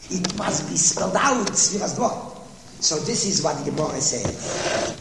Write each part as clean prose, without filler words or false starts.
it must be spelled out, Sfiras Dvorim. So this is what the Gemara says.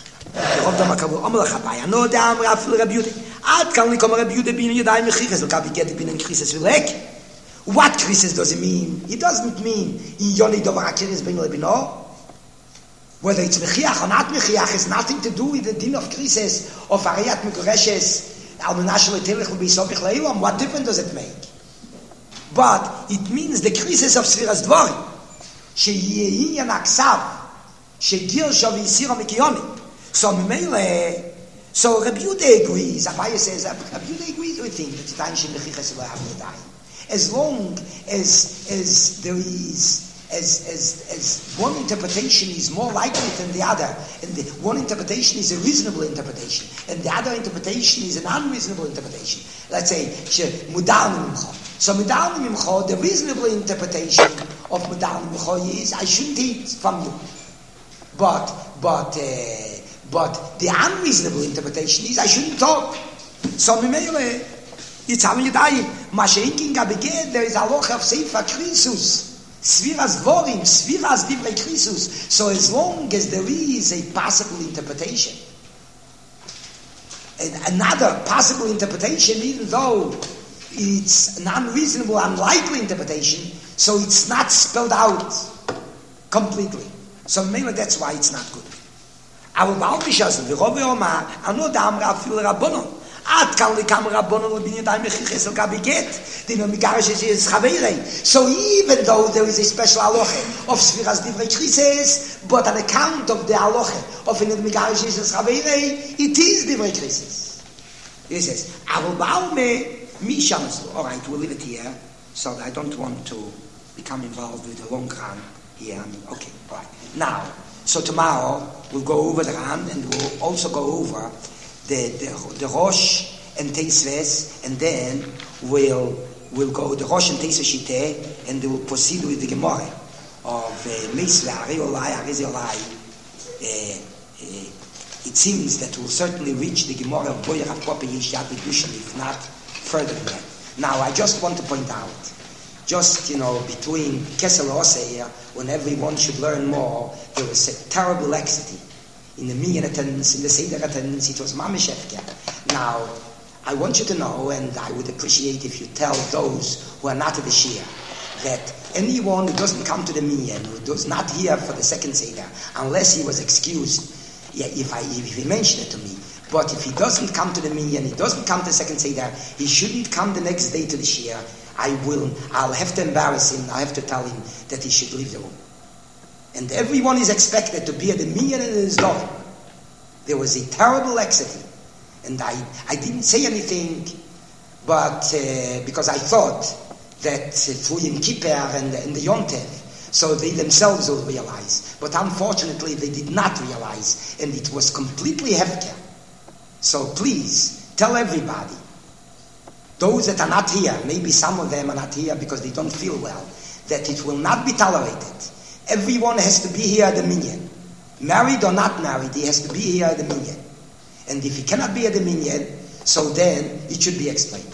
No damn Rafil Rabude. At can we come Rabude bin Yadai Mechiches, look up get bin Krisis Vilek. What Krisis does it mean? It doesn't mean Yoni Dovarakiris bin Lebino. Whether it's Mechiach or not Mechiach has nothing to do with the din of Krisis of Ariat Mekoreshes, Almanashal Telech will be Sobich Leilam. What difference does it make? But it means the Krisis of Sfiras Dvorim. Sheyehi Yanaksav, Shegir Shav Yisira Mikiyoni. So Rabbi Yehuda agrees. Abaye says Rabbi Yehuda agrees with him that the time she mechiches will have the time. As long as there is as one interpretation is more likely than the other, and the one interpretation is a reasonable interpretation, and the other interpretation is an unreasonable interpretation. Let's say Mudarnu Mimcha. So Mudarnu Mimcha, the reasonable interpretation of Mudarnu Mimcha is I shouldn't eat from you, but the unreasonable interpretation is I shouldn't talk. So Mimele, it's how you die. Masheinkin Gabeged, there is a loch of Sefer Krisus. Sfiras Dvorim, Sfiras Divrei Krisus. So as long as there is a possible interpretation, and another possible interpretation, even though it's an unreasonable, unlikely interpretation, so it's not spelled out completely. So maybe that's why it's not good. אבל באלבישס ורוב יומא אנו דאם רפil רבונו עד כאן לקם רבונו לבני די מחיחס לגבי גט דינו מגרש is חברי. So even though there is a special halacha of Sfiras Divrei Krisis, but an account of the halacha of in the migarish is חברי, it is Divrei Krisis. He says אבל באלמא מי שמסו. All right, we'll leave it here, so I don't want to become involved with the long run here. Okay, all right. Now, so tomorrow we'll go over the Ran, and we'll also go over the Rosh and Teisves, and then we'll go the Rosh and Teisves Shiteh, and we'll proceed with the Gemara of Meisve Ariolai Arizolai. It seems that we'll certainly reach the Gemara of Boyer HaPope Yishat B'Dushan, if not further than that. Now, I just want to point out, just, between Kesel Osei, when everyone should learn more, there was a terrible laxity in the Minyan attendance, in the Seder attendance. It was Mamish Efker. Now, I want you to know, and I would appreciate if you tell those who are not at the Shia, that anyone who doesn't come to the Minyan, who does not here for the second Seder, unless he was excused, if he mentioned it to me, but if he doesn't come to the Minyan, he doesn't come to the second Seder, he shouldn't come the next day to the Shia. I'll have to embarrass him. I'll have to tell him that he should leave the room. And everyone is expected to be at the Minyan and his daughter. There was a terrible laxity. And I didn't say anything, but because I thought that for Yom Kippur and the Yom Tov, so they themselves will realize. But unfortunately, they did not realize, and it was completely hefker. So please, tell everybody, those that are not here, maybe some of them are not here because they don't feel well, that it will not be tolerated. Everyone has to be here at the Minyan. Married or not married, he has to be here at the Minyan. And if he cannot be at the Minyan, so then it should be explained.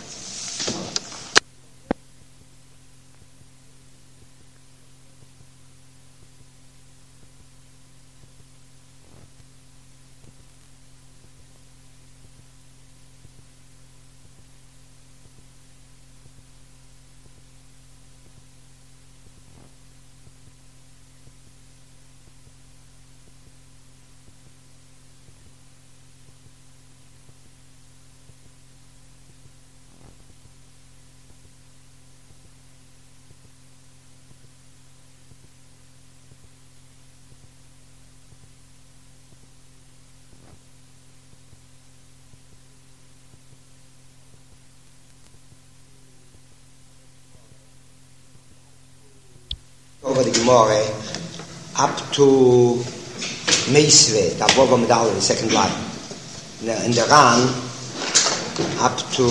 Over the Gemara up to Meisve, the above Medal, the second line. In the Ran up to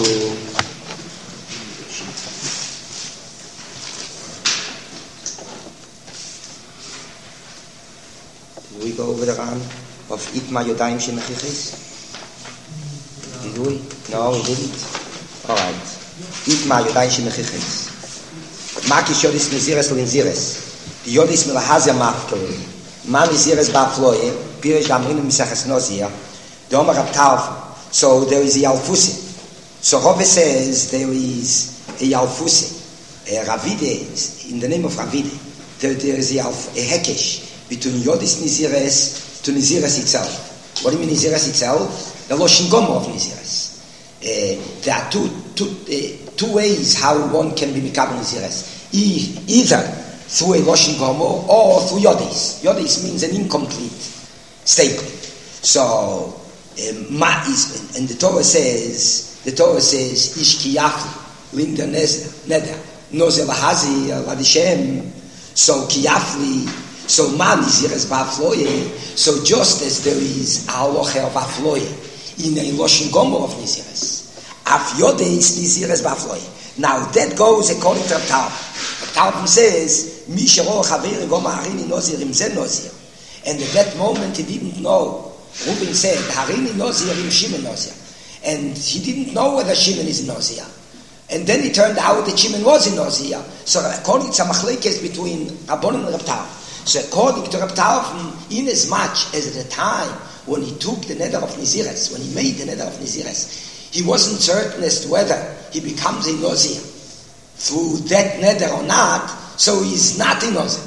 did we go over the Ran of Itma Yodayim Shemechiches? Did we? No, we didn't. Alright. Itma Yodayim Shemechiches. Makish Yodis Niziris Linziris. The Yodis Milahazia Mafkari. Man Niziris Bafloye, Pirish Gamrin Misachas Nozia, the Omar Abtav. So there is a Yalfusi. So Rove says there is a Yalfusi. A Ravide, in the name of Ravide, there is a Hekesh between Yodis Niziris to Niziris itself. What do you mean Niziris itself? The Loshin Gomer of Niziris. There are two ways how one can be Mikabel Niziris. Either through a Loshin Gomer or through Yodis. Yodis means an incomplete statement. So, and the Torah says, Ish Kiyafli, Linda Neder, Nozer Lahazi, Ladishem, so Kiyafli, so man Niziris Bafloye, so just as there is a halacha of Afloye in a Loshin Gomer of Niziris, Af Yodeis Niziris Bafloye. Now that goes according to Talmud. Talmud says, Mishero Chaveri Gomer Harini Nozir Im Zen Nozir. And at that moment he didn't know. Reuben said, Harini Nozir Im Shimon Nozir. And he didn't know whether Shimon is Nozir. And then it turned out that Shimon was in Nozir. So according to Machlekes between Rabbanan and Reb Talmud. So according to Reb Talmud, in as much as at the time when he took the neder of Niziris, when he made the neder of Niziris, he wasn't certain as to whether he becomes a Nozir through that neder or not, so he's not a Nozir.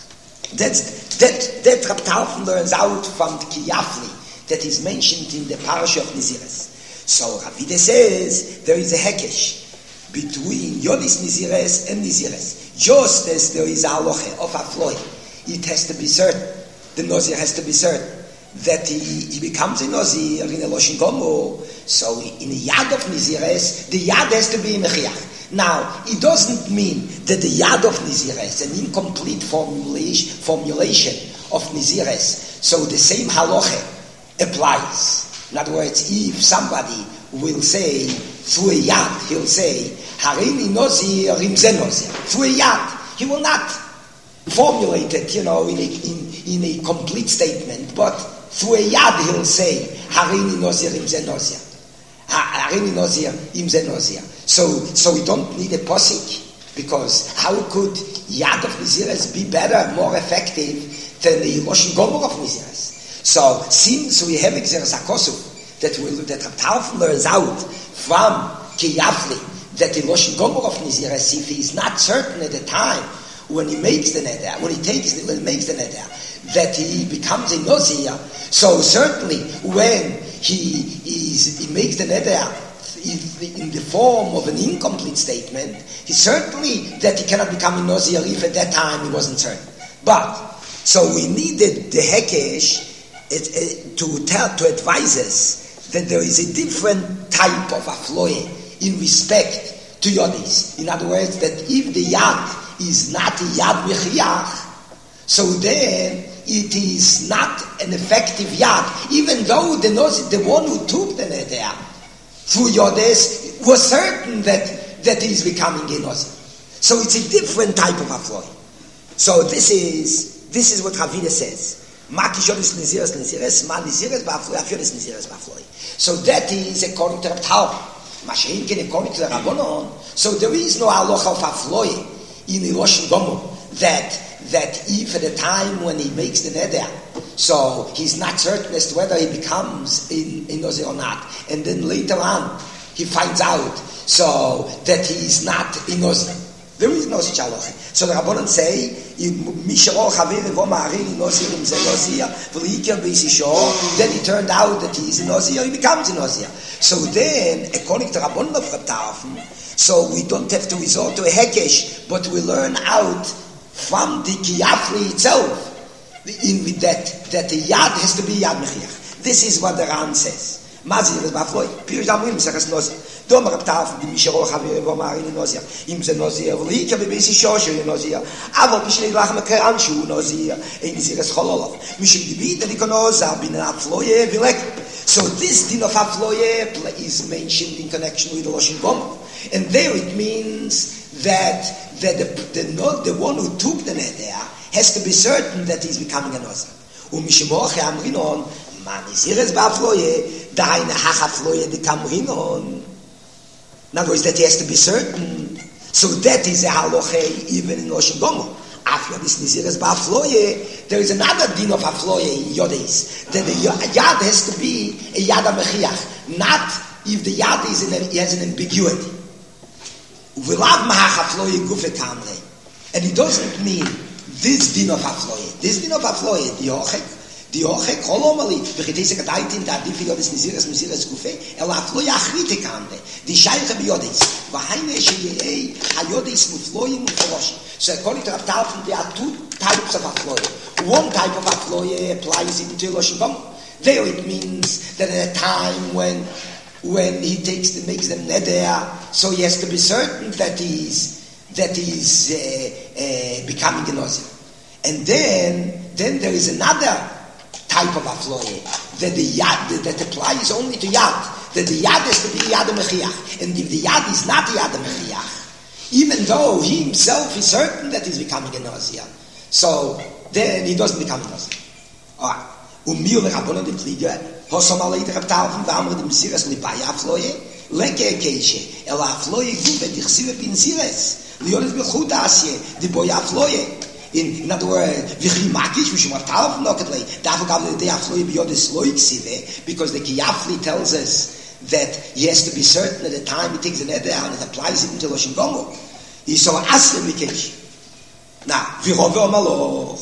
That Reb Talmud learns out from the Kiyafli that is mentioned in the parasha of Niziris. So Ravide says there is a hekesh between Yodis Niziris and Niziris. Just as there is a halacha of Afloy, it has to be certain, the Nozir has to be certain that he becomes a Nozir in a Loshin Gomer. So in a Yad of Niziris, the Yad has to be Mechiach. Now, it doesn't mean that the Yad of Niziris, an incomplete formulation of Niziris, so the same halacha applies. In other words, if somebody will say, through a Yad, he'll say, Harini Nozir Im Zen Nozir. Through a Yad, he will not formulate it, in a complete statement, but through a Yad he'll say, Harini Nozir Im Zen Nozir. Harini Nozir Im Zen Nozir. So we don't need a posik, because how could Yad of Niziris be better, more effective than the Loshin Gomer of Niziris? So since we have Exeres HaKosuf that Reb Talmud learns out from Kiyafli that the Loshin Gomer of Niziris, if he is not certain at the time when he makes the neder, when he makes the neder, that he becomes a Nozir, so certainly when he makes the neder in the form of an incomplete statement, he certainly that he cannot become a Nozir if at that time he wasn't certain. But so we needed the Hekesh to advise us that there is a different type of Afloye in respect to Yodis. In other words, that if the Yad is not a Yad Mechiach, so then it is not an effective Yad, even though the one who took the neder through Yodes was certain that he is becoming a Nozir. So it's a different type of Afloye. So this is what Ravide says. Makish Yodis Niziris Niziris, Man Niziris Bafloye, Af Yodis Niziris Bafloye. So that is according to Reb Talmud. Mashenkin according to the Rabbanon. So there is no halacha of Afloye in the Loshin Gomer that if at the time when he makes the neder, so he's not certain as to whether he becomes a Nozir or not, and then later on he finds out so that he is not a Nozir. There is no such halacha. So the Rabbanon say, then it turned out that he is a Nozir, he becomes a Nozir. So then, according to Rabbanon of Reb Talmud, so we don't have to resort to a Hekesh, but we learn out from the Kiyafli itself that the Yad has to be Yad Mechiach. This is what the Ran says. Mazir is Bafloy. Pirish Damrim Sechas Nozir. Dom Reb Talmud b'Mishero Chaveri v'Omarini Nozir. Im Ze Nozir v'Lika b'Beis Isho shehu Nozir. Avol b'Shnei Lach Mekeran shehu Nozir. Ein Ziras Chololov. Mishim Dibid Nikonoza bin Afloye v'Lek. So this din of Afloye is mentioned in connection with the Loshin Gomer. And there it means that the one who took the neder has to be certain that he's becoming a Nozir. Umishimoche Amrinon, Man Niziris Bafloye, Daine Hachafloye de Kamrinon. In other words, that he has to be certain. So that is a halacha even in Loshen Gomer. After this Niziris Ba'afloye, there is another din of Afloye in Yodes, that the Yad has to be a Yad HaMechiach, not if the Yad has an ambiguity. V'lav Mahach Afloye Gufe Kamre. And it doesn't mean this din of Afloye. This din of Afloye, the Ochek, Holomali, V'chitese Gadaitin, that if Yodes Niziris Gufe, El Afloye Achrite Kamre, the Shayche B'Yodes, V'haine Sheyei HaYodes Mufloye Muforoshi. So according to Rav Talfin, there are two types of Afloye. One type of Afloye applies into Loshen Gomer. There it means that at a time when he makes them neder, so he has to be certain that he's becoming a Nazir. And then there is another type of Afloye that the Yad that applies only to Yad. That the Yad has to be Yad HaMechiach. And if the Yad is not Yad HaMechiach, even though he himself is certain that he's becoming a Nazir, so then he doesn't become a Nazir. Alright. Umir Rabbanon de Pliga, Hosom Alei de Raptalfen, Vamre de Mesiras Libaya Afloye, Leke Keishe, El Afloye Gube, Dichsive Pinzires, Liones Bechuda Asye, de Boya Afloye. In other words, Vichimakish, we should have Talfen Nokatli, Dafo Gavle de Afloye Biodes Loiksive, because the Kiyafli tells us that he has to be certain at the time he takes an eder and it applies it into Loshen Gomer. He saw Asle Mikesh. Now, Virove Omaloch.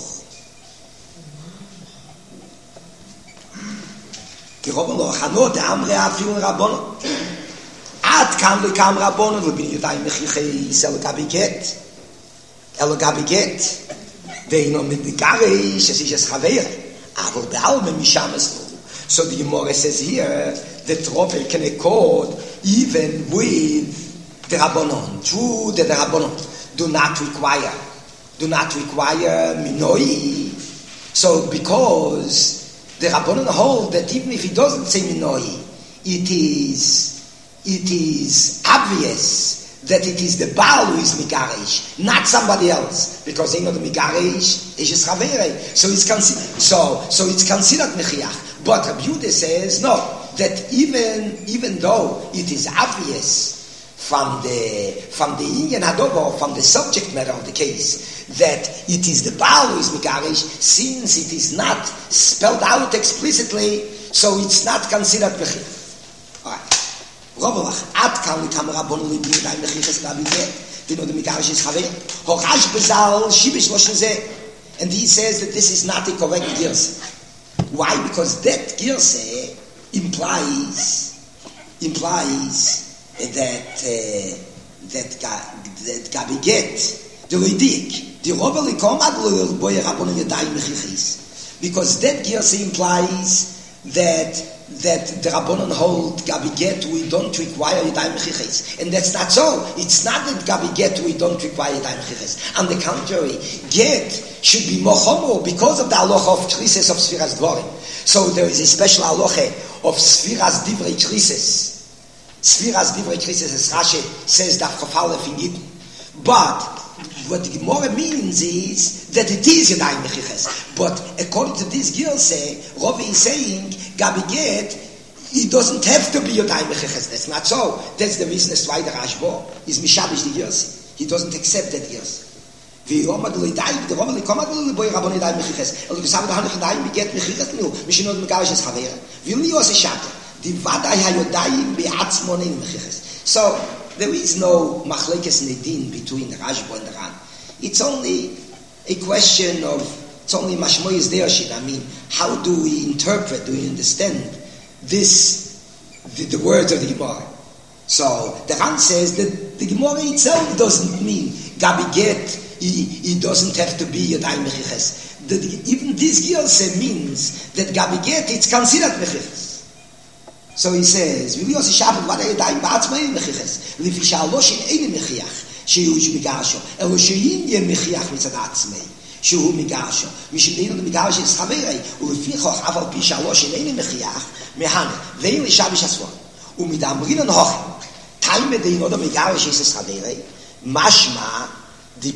Virove Omaloch. Hano de Amre Afil Rabbonon. Ad kam lekam Rabbonon. V'bin Yudai Mechichei Yisel Gabiget. El Gabiget. Veino mit Garish. Es ist es Chaver. Aber be'alme Misham es lo. So the Gemara says here that Robel can accord even with the Rabbanon. True that the Rabbanon do not require minoi. So because the Rabbanon hold that even if he doesn't say minoi, it is obvious that it is the Baal who is Megarish, not somebody else, because they know the Megarish is Chavere. So it's considered Mechiach. But Rabbi Yehuda says no, that even though it is obvious from the Inyan Hadobo, from the subject matter of the case, that it is the Baal who is Megarish, since it is not spelled out explicitly, so it's not considered Mechiach. All right. Robolach, Ad kan likam Rabbonon libni dai Mechiches Gabiget, they know the Megarish is Chaver. Horash Bezal Shibish Loshen Zeh, and he says that this is not the correct Girse. Why? Because that Girse implies that Gabiget, the Loidik, the Robel likom ad lo boy Rabbonon yadai Mechiches, because that Girse implies that the Rabbanon hold Gabiget, we don't require Yadayim Mechiches. And that's not so. It's not that Gabiget, we don't require Yadayim Mechiches. On the contrary, Get should be Mochomo because of the halacha of Krises of Sfiras Dvorim. So there is a special halacha of Sfiras Divrei Krises. Sfiras Divrei Krises, as Rashi says, Daf Chofalef in Yidden. But what the Gemara means is that it is Yadayim Mechiches. But according to this Girse, Rovi is saying, Gabiget, it doesn't have to be Yadayim Mechiches. That's not so. That's the reason as why the Rashbo is Mishabish the Girse. He doesn't accept that Girse. The Rovi likom ad lo boy Rabbonon Yadayim Mechiches. El Gesam da hanich Yadayim Beget Mechiches nu. Mishinod Megarish es Chaver. V'li Yose Shater. Di Vaday HaYodayim Be'atzmon Ein Mechiches. So, there is no machlekes nedin between the Rashbo and the Ran. It's only a question of, it's only mashmoyes deoshid. I mean, how do we interpret, do we understand this, the words of the Gemara? So, the Ran says that the Gemara itself doesn't mean Gabiget, it doesn't have to be Yadayim Mechiches. Even this Girse means that Gabiget, it's considered Mechiches. So he says, "We also shabbat what I die ba'atzmei mechiches. Lifisha loshin ein mechiach. Shehu migasho. Elo shehin ye mechiach mitzad atzmei. Shehu migasho. Mishimdein the migasho is chaverei. Ulefichoch aval pi shaloshin ein mechiach. Mehane. Vein lishabish aswan. Umidamrin and hochim. Time dein oder migasho is chaverei. Mashma di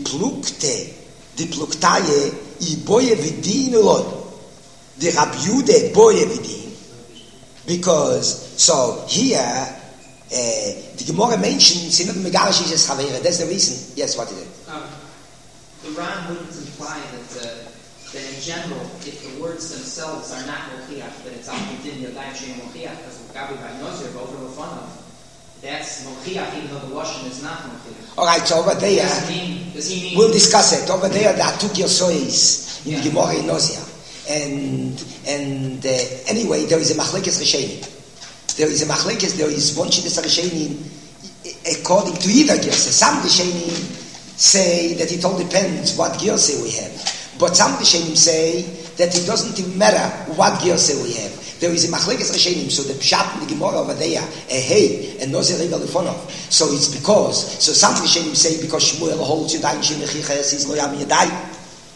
pluktaye I boye vidin ulod. Di Rabbi Yehuda boye vidin. Because, so here, The Gemara mentions in the Megarish is Chavera. That's the reason. Yes, what is it? The Ran wouldn't imply that in general, if the words themselves are not Mochiach, that it's Al-Midin Yadayim Shein Mochiach, because Gabi by Nozir, over Lefanav, that's Mochiach, even though the Lashon is not Mochiach. All right, so over there, does he mean we'll discuss it. Over there, there are two Girsois in Gemara in Nozir. And anyway, there is a Machlekes Rishonim. There is one Shittas Rishonim according to either Girsa. Some Rishonim say that it all depends what Girsa we have. But some Rishonim say that it doesn't even matter what Girsa we have. There is a Machlekes Rishonim, so the Pshat in the Gemara over there, hey, and Nozir Riva Lefonov. So it's because, so some Rishonim say because Shmuel holds Yadayim Shemechiches is Lo Yam Yadayim.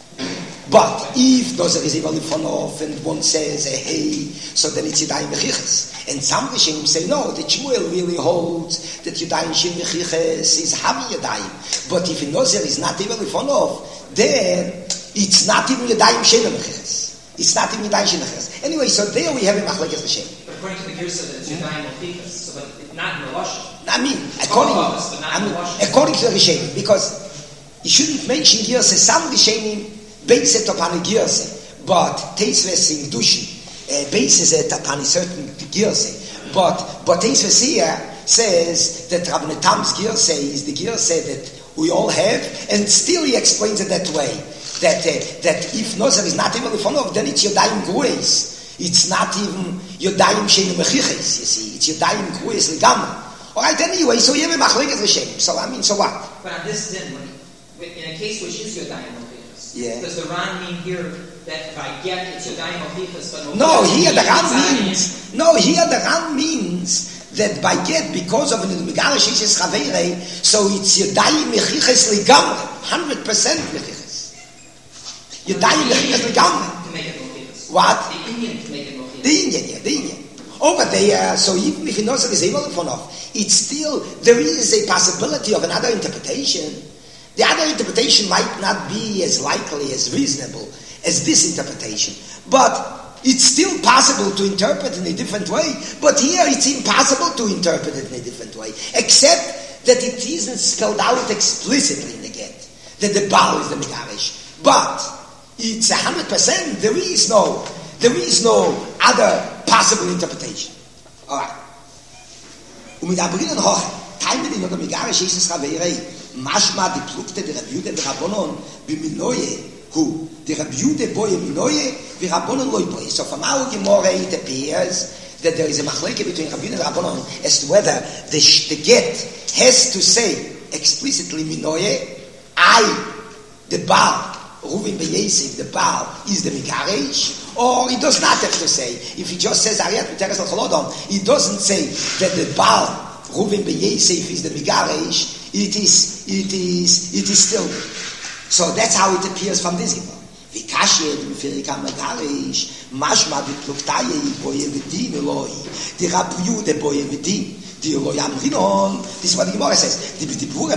But if Nozir is Riva Lefonov and one says hey, so then it's Yadayim Mechiches. And some Rishonim say no, that Shmuel really holds that Yadayim Shemechiches is Havi Yadayim. But if Nozir is not Riva Lefonov, then it's not even Yadayim Shein Mechiches. It's not even Yadayim Shein Mechiches. Anyway, so there we have a Machlekes Rishonim. But according to the Girsa, that it's Yadayim Mechiches, so but not in the Lashon. I mean, according to the Rishonim, because you shouldn't mention Girsa. Some Rishonim base it upon a Girsa, but Teisves in Dushin bases it upon a certain Girsa. But Teisves here says that Rabbi Tam's Girsa is the Girsa that we all have, and still he explains it that way. That if Nozir is not even Lefonov, then it's Yodayim Grues. It's not even Yodayim Shein Mechiches, you see. It's Yodayim Grues Legama. Alright, anyway, so you have a Machlekes Rishonim. So, I mean, so what? But on this din, in a case which is Yodayim Mechiches, does the Ran mean here that by get it's Yodayim Mechiches, but No, here the Ran means that by get, because of the Megarish is Chavere, so it's Yodayim Mechiches Legama, 100% Mechiches. Yadayim Mechiches Legamre. To make it Mochiches. What? The Indian to make it Mochiches. The Indian. Over there, so even if he knows that he's able to off, it's still, there is a possibility of another interpretation. The other interpretation might not be as likely, as reasonable as this interpretation. But it's still possible to interpret in a different way. But here it's impossible to interpret it in a different way. Except that it isn't spelled out explicitly in the get. That the Baal is the Megarish. But it's 100%. There is no other possible interpretation. All right. Umidabrin hoch. Time in the Megarish is Chavere. Mashma di Plukte de Rabjude de Rabbonon b'minoye who the Rabjude boy minoye v'Rabbonon loy boy. So from our Gemara it appears that there is a machleke between Rabjude and Rabbonon as to whether the get has to say explicitly minoye, the Baal. Ruvin Beyesiv, the Baal, is the Megarish, or he does not have to say. If he just says Ariat B'teres Al-Cholodom, he doesn't say that the Baal, Ruvin Beyesiv, is the Megarish. It is still. So that's how it appears from this Gemara. Vikashiyed Mifirika Megarish, Mashma B'Pluktaye Boye V'Din Eloi, the Rabjude Boye V'Din. This is what the Gemara says. But the Gemara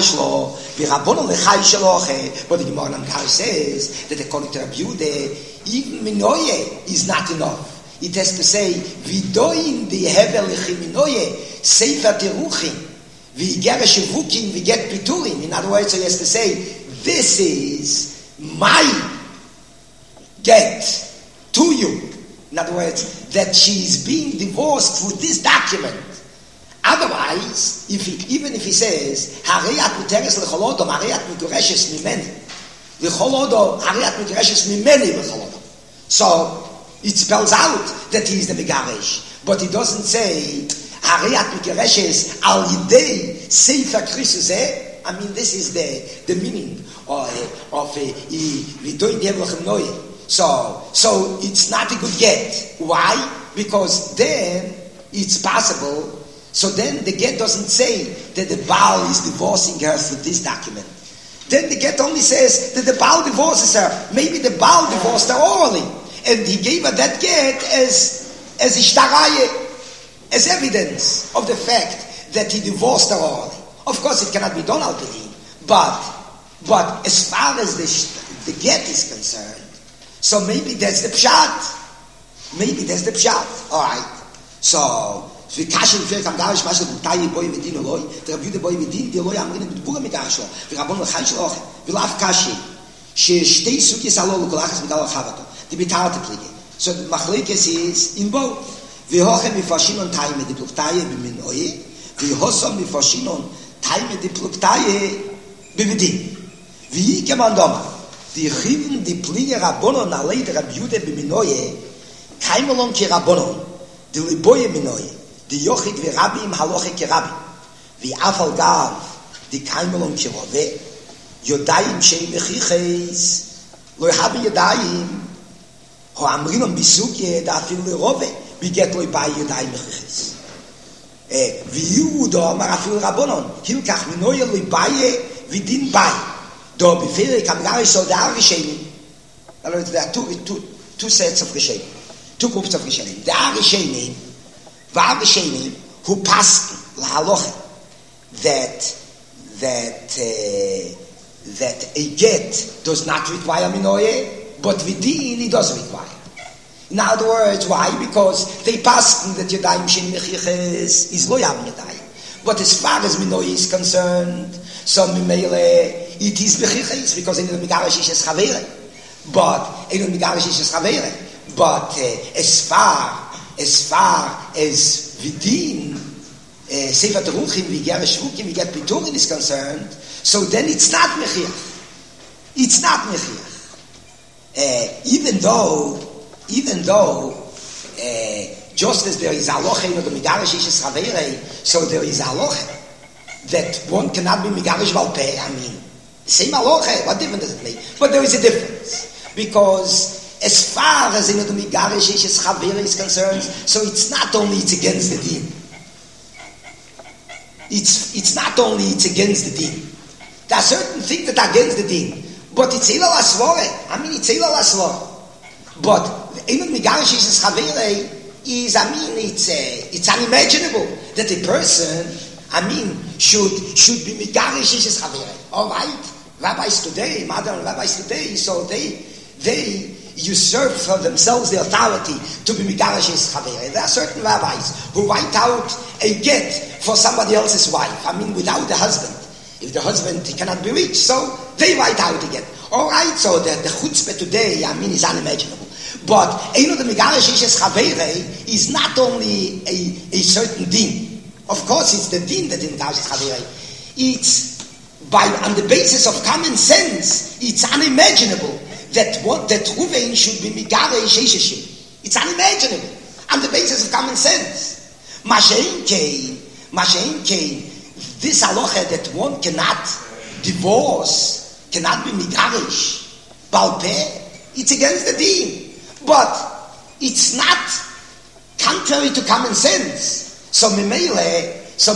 says that according to Rabbi Yehuda, even Minoye is not enough. It has to say, Vidoin the Hevel Minoye, Sefer Teruchim, Vigeresh Vukim, Viget Piturim. In other words, so he has to say, this is my get to you. In other words, that she is being divorced through this document. Otherwise, even if he says, Hariat Muteres Lecholodom, Hariat Mutereshes Mimeni, Lecholodom, Hariat Mutereshes Mimeni Lecholodom. So, it spells out that he is the Megarish. But he doesn't say, Hariat Mutereshes Al Yidei Sefer Christus. I mean, this is the meaning of Vidoin Devlachem Noye. So it's not a good get. Why? Because then it's possible. So then the get doesn't say that the Baal is divorcing her through this document. Then the get only says that the Baal divorces her. Maybe the Baal divorced her orally. And he gave her that get as ishtaraye, as evidence of the fact that he divorced her orally. Of course, it cannot be done al pidin. But as far as the get is concerned, so maybe that's the pshat. All right. So wie Kaschen für kam gar nicht was da die Boy mit denen Loy der Jude Boy mit denen die Loy am mit Buga mit Gasho wir haben noch Kaschen auch wir laf Kashi ששתי סוגי סלול וכולחס בגלל החבטו die betarte pflege so machleke ist in both wir hochen mit verschiedenen Teilen mit die Pluktaie mit neue wir hossen mit verschiedenen Teilen mit die Pluktaie bibidi wie kann man da die Chiven die Pflege Rabbonon alle der Jude mit neue keinmalon ki Rabbonon die Liboye mit neue die Jochid wie Rabbi im Haloche ki Rabbi wie Afal Gav die keinmalon ki Rove Yodaim shei mechiches lo habe Yodaim ho amrinon bisuke da fil rove biget lo bei Yodaim mechiches vi Yudo mar afil Rabbonon hilkach minoy lo bei vidin bei do befehle kam gar so da geschehen also da two sets of geschehen two groups of geschehen da geschehen war geschehen who passed la haloch that a get does not require minoye, but vidin it does require. In other words, why? Because they pass that Yadayim Shin Mechiches is lo yam Yadayim. But as far as minoye is concerned, so mimele it is Mechiches because in the Megarish is Chavere. But in the Megarish is Chavere. But as far as vidin Sefer Teruchim we get Shvukim we get Piturin is concerned. So then it's not Mechiach. It's not Mechiach. Even though just as there is Aloche in the Megarish Ishes Chavere, so there is Aloche that one cannot be Megarish Valpeh. I mean, same Aloche, what difference does it make? But there is a difference. Because as far as in the Megarish Ishes Chavere is concerned, so it's not only it's against the Din. It's not only it's against the Din. There are certain things that are against the Din. But it's Eila Lasvore. I mean, it's Eila Lasvore. But Eila Megarish is Chavere is, I mean, it's unimaginable that a person, I mean, should be Megarish is Chavere. All right? Rabbis today, modern rabbis today, so they usurp for themselves the authority to be Megarish is Chavere. There are certain rabbis who write out a get for somebody else's wife. I mean, without the husband. If the husband cannot be reached, so they write out again. All right, so the chutzpah today, I mean, is unimaginable. But the Megarish Ishes Chavere is not only a certain din. Of course, it's the din that in Megarish Chavere. It's on the basis of common sense. It's unimaginable that Ruvain should be Megarish Isheshim. It's unimaginable on the basis of common sense. Mashein Kain. This halacha that one cannot divorce, cannot be Megarish, Balpeh, it's against the Deen. But it's not contrary to common sense. So Memele,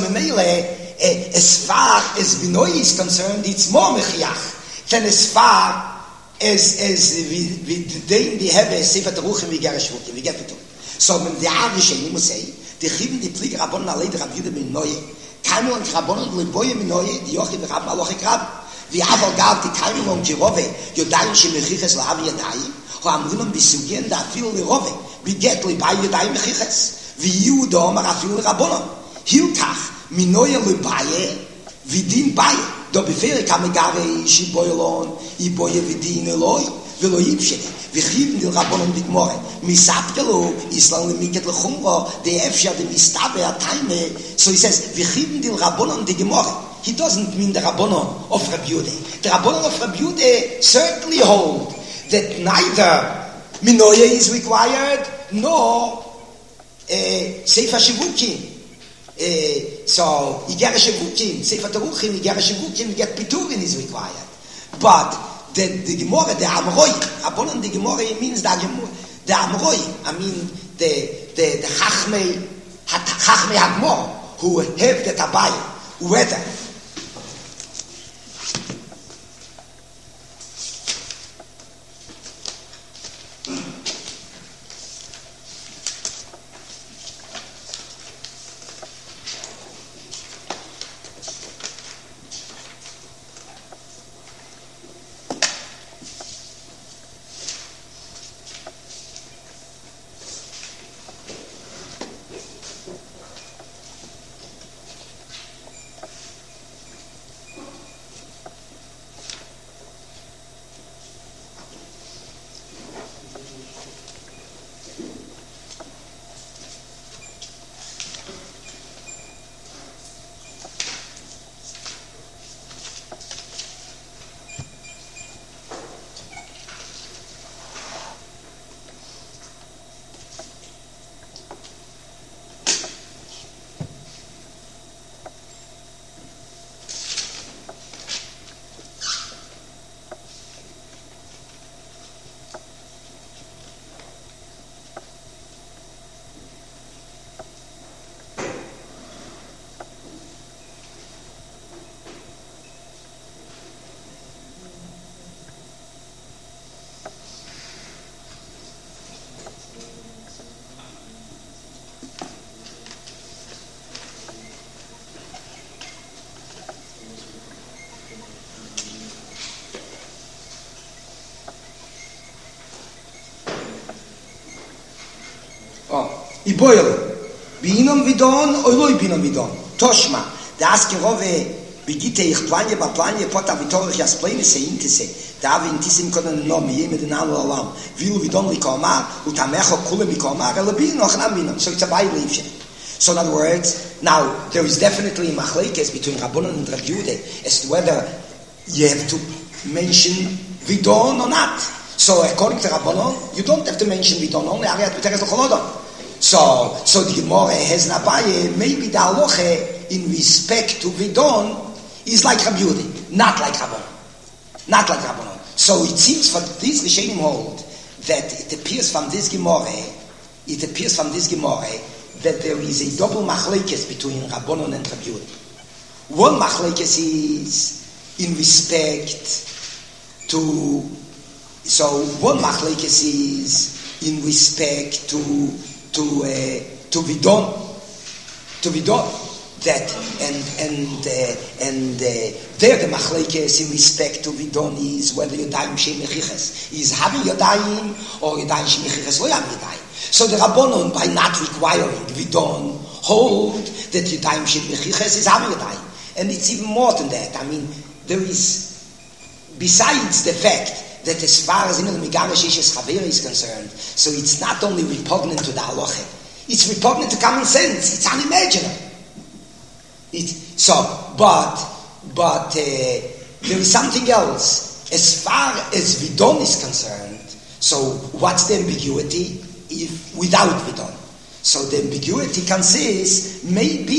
as far as Binoi is concerned, it's more Mechiach than as far as the Deen, the Hebe, Sefer Teruchim, we get it. So when the Arishem, you must say, the Chivin, the Plig, Rabban, Alei, the Rabbi, the Benoye, Kaimon Rabbonon Liboye Minoye, the Yochid Rab Maloche Krab, the Aval Gav, the Kaimon Kirove, Yodaim Shemechiches Lav Yadayim, who Amrinon Bisugen, the Afil Lirove, we get Libay Yodaim Mechiches, the Yudo Marafil Rabbonon, Hilkach, Minoye Libaye, Vidin Baye, do Befere Kamegare, Shiboylon, Iboye Vidin Eloi, Veloib Shene, Vichivin the Rabbonon Digmore, Misapkelo, Islam Limiket Lechumro, the Efsha, the Mistabe, Time. So he says, Vichivin the Rabbonon Digmore. He doesn't mean the Rabbonon of Rabbi Yehuda. The Rabbonon of Rabbi Yehuda certainly hold that neither Minoye is required, nor Sefer Shivukim. So, Igara Shivukim, Sefer Teruchim, Igara Shivukim, get Piturin is required. But the Gemara, the Amroi, Rabbonon the Gemara means the Amroi. I mean the Chachmei Hagmor who have the Tabai, whether I boil. Binom vidon, or loy binom vidon. Toshma. The asking Rove, Bigite ich planje, ba planje, pota vitorich jas plane se intise. Da vi intisim konnen no me mit den allo alam. Vil vidon likoma, utamecho kule mikoma, elbin noch nam binom. So it's a Bible. So in other words, now there is definitely a machlekes between Rabbanon and Rabbi Yehuda as to whether you have to mention vidon or not. So according to Rabbanon, you don't have to mention vidon only. So the Gemara has an abaye. Maybe the halacha in respect to vidon is like Rabbi Yehuda, not like Rabbanon, not like Rabbanon. So it seems for these Rishonim hold that it appears from this Gemara that there is a double machlekes between Rabbanon and Rabbi Yehuda. One machlekes is in respect to, vidon, that and there the machlekes in respect to vidon is whether yodayim shemechiches is having yodayim or yodayim shemechiches lo having yodayim. So the Rabbanon, by not requiring vidon, hold that yodayim shemechiches is having yodayim, and it's even more than that. I mean, there is, besides the fact that as far as Inel Megaresh Ishes Chaver is concerned, so it's not only repugnant to the halacha, it's repugnant to common sense. It's unimaginable. But there is something else. As far as vidon is concerned, so what's the ambiguity if without vidon? So the ambiguity consists maybe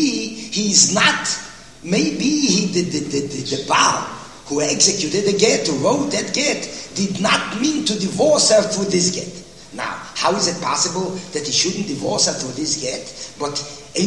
the Baal who executed the get, who wrote that get, did not mean to divorce her through this get. Now, how is it possible that he shouldn't divorce her through this get, but he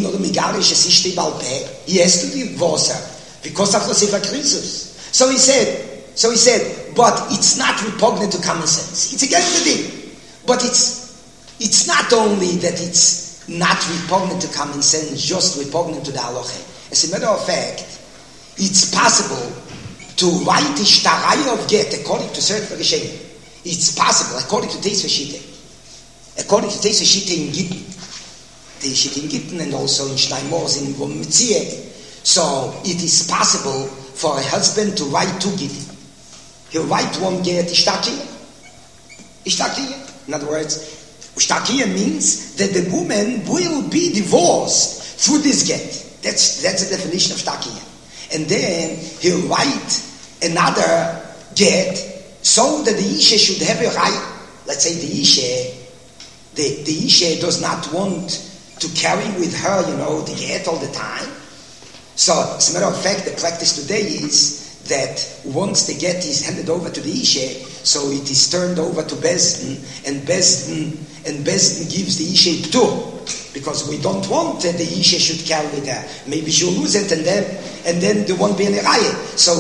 has to divorce her because of the Sefer Krisus? So he said, but it's not repugnant to common sense. It's against the thing. But it's not only that it's not repugnant to common sense, just repugnant to the halacha. As a matter of fact, it's possible to write the shtaraya of get according to certain Rishonim. It's possible, according to Teis Veshite. According to Teis Veshite in Gittin. Teis Veshite in Gittin and also in Shneimos in Mitzieh. So it is possible for a husband to write two Gittin. He'll write one get, Ishtakiya. In other words, Ishtakiya means that the woman will be divorced through this get. That's the definition of Ishtakiya. And then he'll write another get so that the Isha should have a right. Let's say the Isha does not want to carry with her, the get all the time. So, as a matter of fact, the practice today is that once the get is handed over to the Isha, so it is turned over to Bezdin, and Bezdin gives the Isha ptur. Because we don't want that the Isha should carry with her. Maybe she'll lose it, and then there won't be any raya. So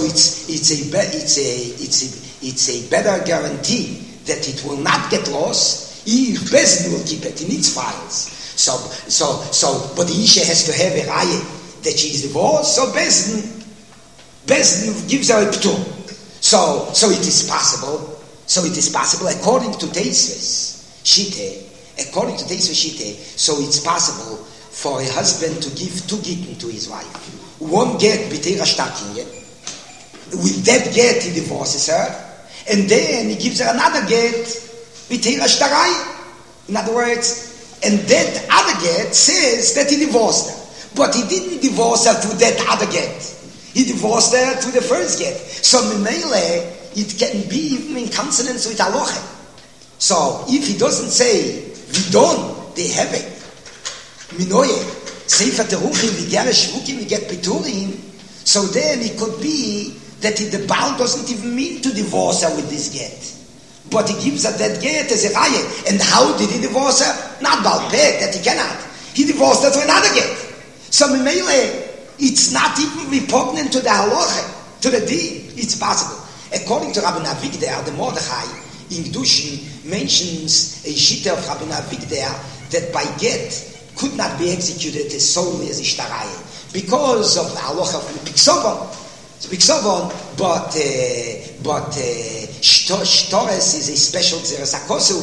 it's a better guarantee that it will not get lost if Bezdin will keep it in its files. But the Isha has to have a raya that she is divorced. So Bezdin gives her a ptur. So it is possible. So it is possible according to Teis Shite. According to Teis Veshite, so it's possible for a husband to give two gittin to his wife. One get b'teira shtakiya. With that get he divorces her, and then he gives her another get b'teira shtaraya. In other words, and that other get says that he divorced her, but he didn't divorce her through that other get. He divorced her through the first get. So memele, it can be even in consonance with halacha. So if he doesn't say vidon, they have it. Minoye, sefer teruchim, v'geresh shvukim, we get piturim. So then it could be that the Baal doesn't even mean to divorce her with this get, but he gives her that get as a raya. And how did he divorce her? Not Baal Peh, that he cannot. He divorced her through another get. So Mimele, it's not even repugnant to the halacha, to the deen. It's possible. According to Rabbi Avigdor, the Mordechai in Kedushin mentions a shita of Rabbi Avigdor that by get could not be executed as solely as ishtarayim because of the halacha of Piksovon. But Shtores is a special Xeres HaKosuf,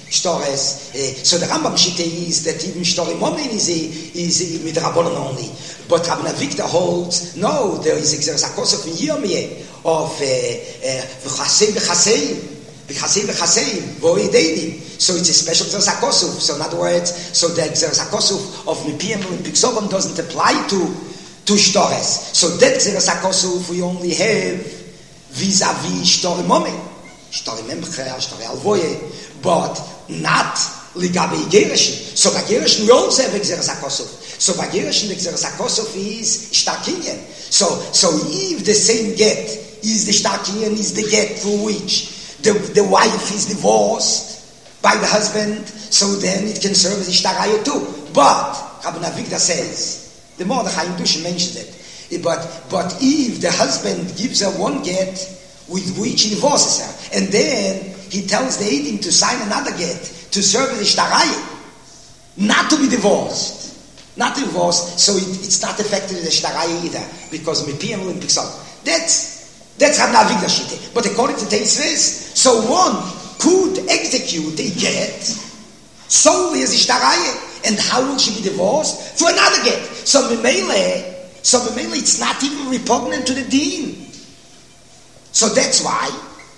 Stores. So the Rambam Shite is that even Shtori Momin is with Rabbanon only. But Rabban Avigdor holds, no, there is a Kosov in Yirmiyeh of V'chasei v'chasei, V'oi Deidim. So it's a special Xeras HaKosov. So in other words, so the Xeras HaKosov of Mipiyam and Pixobam doesn't apply to Shtores. So that Xeras HaKosov we only have vis-a-vis Shtori Momin. Shtori Memcher, Shtori Alvoye, but not Ligabe Gerishin. So by Gerishin we also have Xeras HaKosov. So by Gerishin the Xeras HaKosov is Shtarkinyan. So if the same get is the Shtarkinyan, is the get for which the wife is divorced by the husband, so then it can serve as Ishtaraya too. But Rabban Avigdor says, the Mordechai Dushin mentions it, but if the husband gives her one get with which he divorces her, and then he tells the Eidim to sign another get to serve as Ishtaraya, not to be divorced. Not divorced, so it's not affected as Ishtaraya either, because Mipiyam will pick up. That's Rabban Avigdor Shite. But according to Teisves, so one could execute a get solely as Ishtaraya. And how will she be divorced? For another get. So Memele, it's not even repugnant to the deen. So that's why,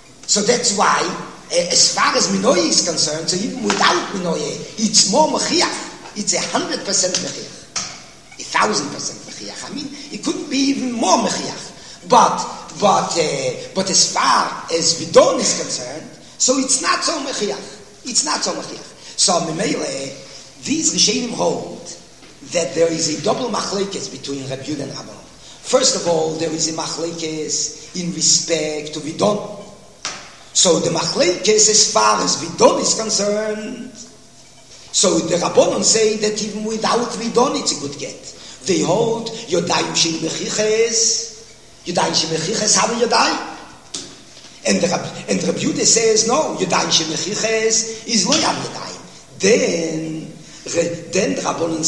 as far as Minoye is concerned, so even without Minoye, it's more Mechiach. It's 100% Mechiach. 1,000% Mechiach. I mean, it couldn't be even more Mechiach. But as far as Vidon is concerned, so it's not so Mechiach. It's not so Mechiach. So Memele, these Rishonim hold that there is a double machlekes between Reb Yehuda and Rabbanon. First of all, there is a machlekes in respect to Vidon. So the machlekes as far as Vidon is concerned, so the Rabbanon say that even without Vidon it's a good get. They hold Yodayim Shel Mechiches, Yodayim Shel Mechiches have a Yodayim. And Reb Yehuda says, no, Yodayim Shel Mechiches is Lo Yav Yodayim. Then the Rabbanon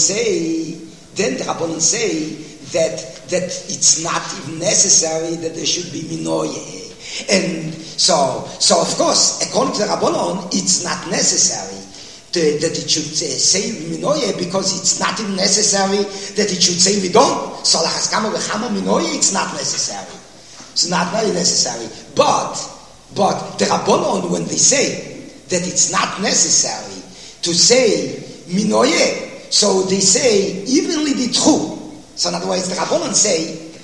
say that it's not even necessary that there should be Minoye. And so of course, according to the Rabbanon, it's not necessary that it should say Minoye, because it's not even necessary that it should say Vidon. So Lachaskama V'chama Minoye, it's not necessary. It's not very necessary. But the Rabbanon, when they say that it's not necessary to say Minoye, so they say evenly the true. So in other words, the Rabbanon say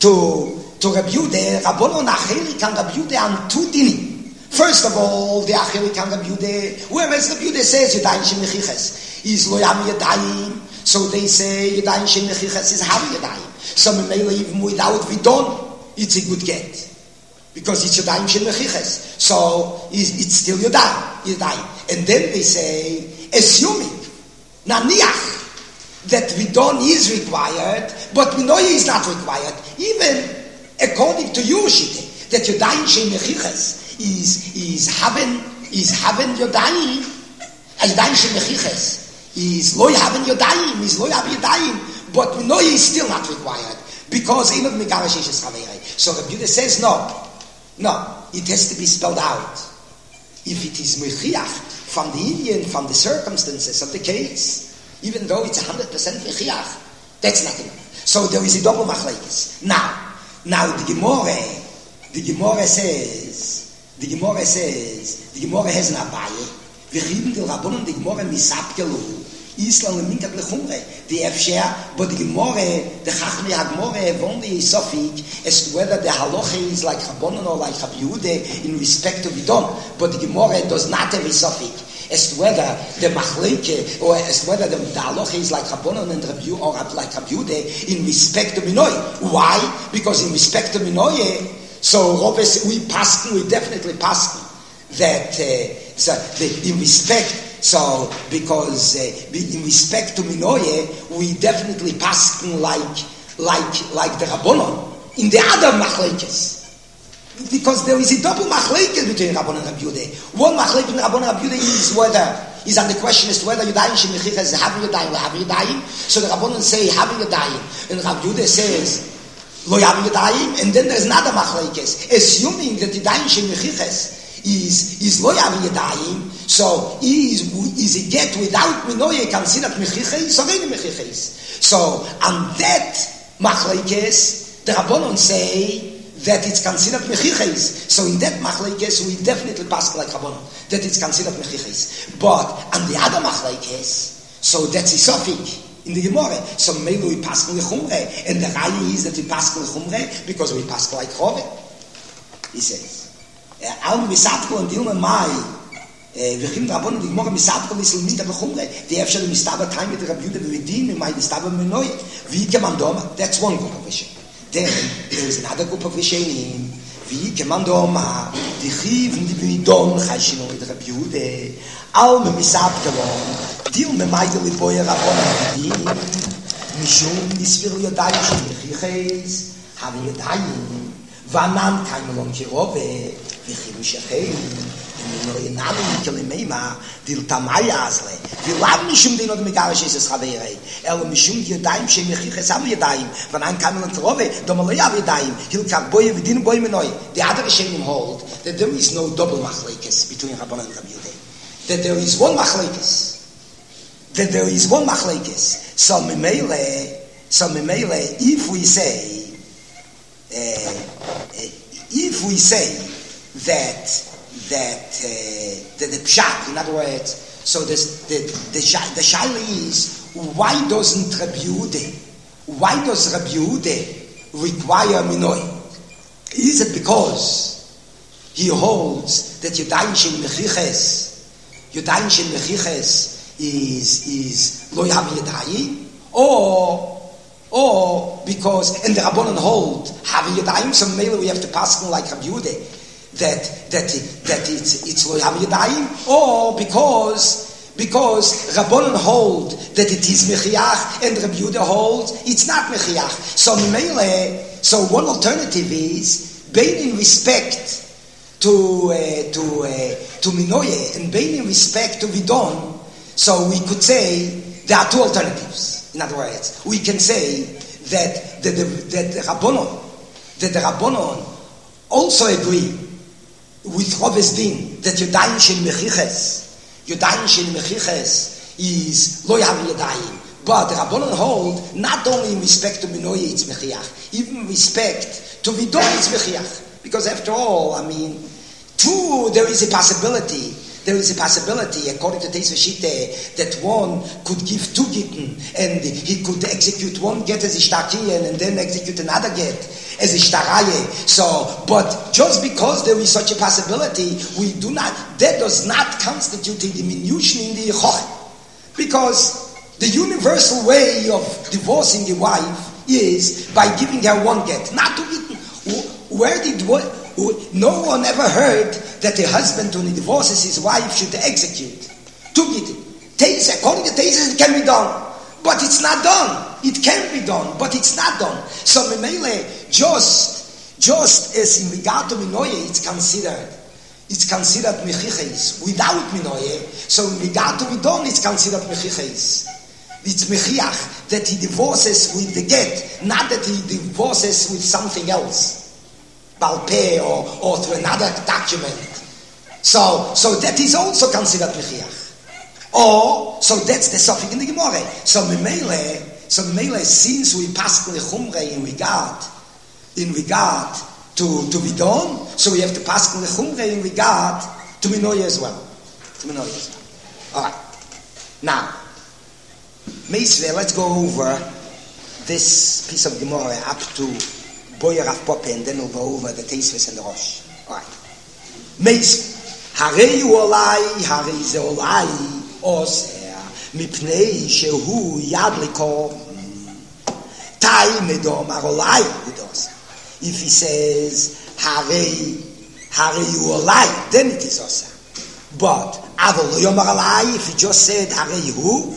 to Reb Yehuda, Rabbanon Achelik and Reb Yehuda on two dinim. First of all, the Achelik and Reb Yehuda, whereas Reb Yehuda says Yodayim Shel Mechiches is Lo Yav Yodayim, so they say Yodayim Shel Mechiches is Hav Yodayim. So Memele, even without Vidon, it's a good get, because it's Yodayim Shel Mechiches. So it's still Yodayim. And then they say, assuming Naniach that Vidon is required, but Minoye is not required, even according to your Shite, that Yodayim Shel Mechiches is Haben Yodayim, Yodayim Shel Mechiches is Lo Haben Yodayim, is Lo Yav Yodayim, but Minoye is still not required, because Einod Megarash Ishes Chaveirei. So the Yehuda says no, it has to be spelled out. If it is Mechiach from the Indian, from the circumstances of the case, even though it's 100% Mechiach, that's not enough. So there is a double machlekes. Now the Gemara says, the Gemara has an abaye. V'chibim del Rabbanon, the Gemara misapkelu. Islam minkat lechumre. The Efsheh, but the Gemara, the Chachmei HaGemara have only a suffix as to whether the halacha is like Rabbanon or like Rabbi Yehuda in respect to Vidon. But the Gemara does not have a suffix as to whether the Machleke or as to whether the halacha is like Rabbanon and Rabbi Yehuda or like Rabbi Yehuda in respect to Minoye. Why? Because in respect to Minoye, so we definitely pass that in respect. So, because in respect to Minoye, we definitely pass like the Rabbanon in the other machlekes. Because there is a double machlekes between Rabbanon and Rabbi Yehuda. One machlekes between Rabbanon and Rabbi Yehuda is on the question as to whether Yodayim Shel Mechiches is Hav Yodayim or Hav Yodayim. So the Rabbanon say Hav Yodayim, and Rabbi Yehuda says Lo Yav Yodayim, and then there's another machlekes, assuming that Yodayim Shel Mechiches is lo yav yadayim. So is a get without minoye considered mechiches or any mechiches. So on that machlekes, the Rabbanon say that it's considered mechiches. So in that machlekes, we definitely pass like Rabbanon that it's considered mechiches. But on the other machlekes, so that's a suffix in the Gemara. So maybe we pass lechumre, and the raya is that we pass lechumre because we pass like Chove. He says, "Al misatko and dilma mai." V'chim Rabbanon the Gemara misatko lisel mit lechumre. The efshel mistaba time with Rabbi Yehuda v'Redim in my mistaba menoy. V'yikem andoma. That's one group of Rishonim. Then there is another group of Rishonim. V'yikem andoma. Dichiv nividon chayshino with Rabbi Yehuda. Al misatko Dil me maide li boye Rabbanon v'Redim. Mishum isvir yadayim shel mechiches. Havi yadayim. V'anan kaimelon kirove. V'chivu shechein. No inado kelimema dil tamaya azle vi lav mishum dinot megarish es khavere mishum yadaim she mechiches am yadaim van ein kamel trove do mal yav yadaim hil kak boye vidin boye menoy the other shenim hold that there is no double machlekes between Rabbanon and Rabbi Yehuda, that there is one machlekes, so memele if we say that the pshat, in other words, so the shaila is, why does Rabbi Yehuda require minoi? Is it because he holds that Yadayim shel mechiches is lo yav yadayim, or because, and the Rabbanon hold having yadayim, so maybe we have to pass like Rabbi Yehuda that it's lo yav yadayim, or because Rabbanon hold that it is mechiach and Rabbi Yehuda holds it's not mechiach. So one alternative is being in respect to minoye and being in respect to vidon. So we could say there are two alternatives. In other words, we can say that the Rabbanon also agree with Choves Din that Yadayim shel mechiches is lo yav yadayim. But the Rabbanon hold not only in respect to minoye it's mechiach, even in respect to vidon it's mechiach. Because after all, there is a possibility, according to Teis V'Shite, that one could give two gitten, and he could execute one get as ishtakiyen, and then execute another get as ishtaraye. So, but just because there is such a possibility, that does not constitute the diminution in the Yichochet. Because the universal way of divorcing a wife is by giving her one get, not two gitten. No one ever heard that a husband, when he divorces his wife, should execute two gittin. According to Teis, it can be done, but it's not done. It can be done, but it's not done. So memele, just as in regard to minoye, it's considered mechiches without minoye. So in regard to vidon, it's considered mechiches. It's mechiach that he divorces with the get, not that he divorces with something else. Balpeh or through another document. So that is also considered mechiach. So that's the suffix in the Gemara. So memele, since we pass lechumre in regard to vidon, so we have to pass lechumre in regard to minoye as well. All right. Now, let's go over this piece of Gemara up to Boyer Rav Poppe, and then we'll go over the Teisves and the Rosh. All right. Meis, harei ze olai, oseh, mipnei shehu yad likom, tai medom arolai udos. If he says harei olai, then it is oseh. But avol lo yomar alai, if he just said harei hu,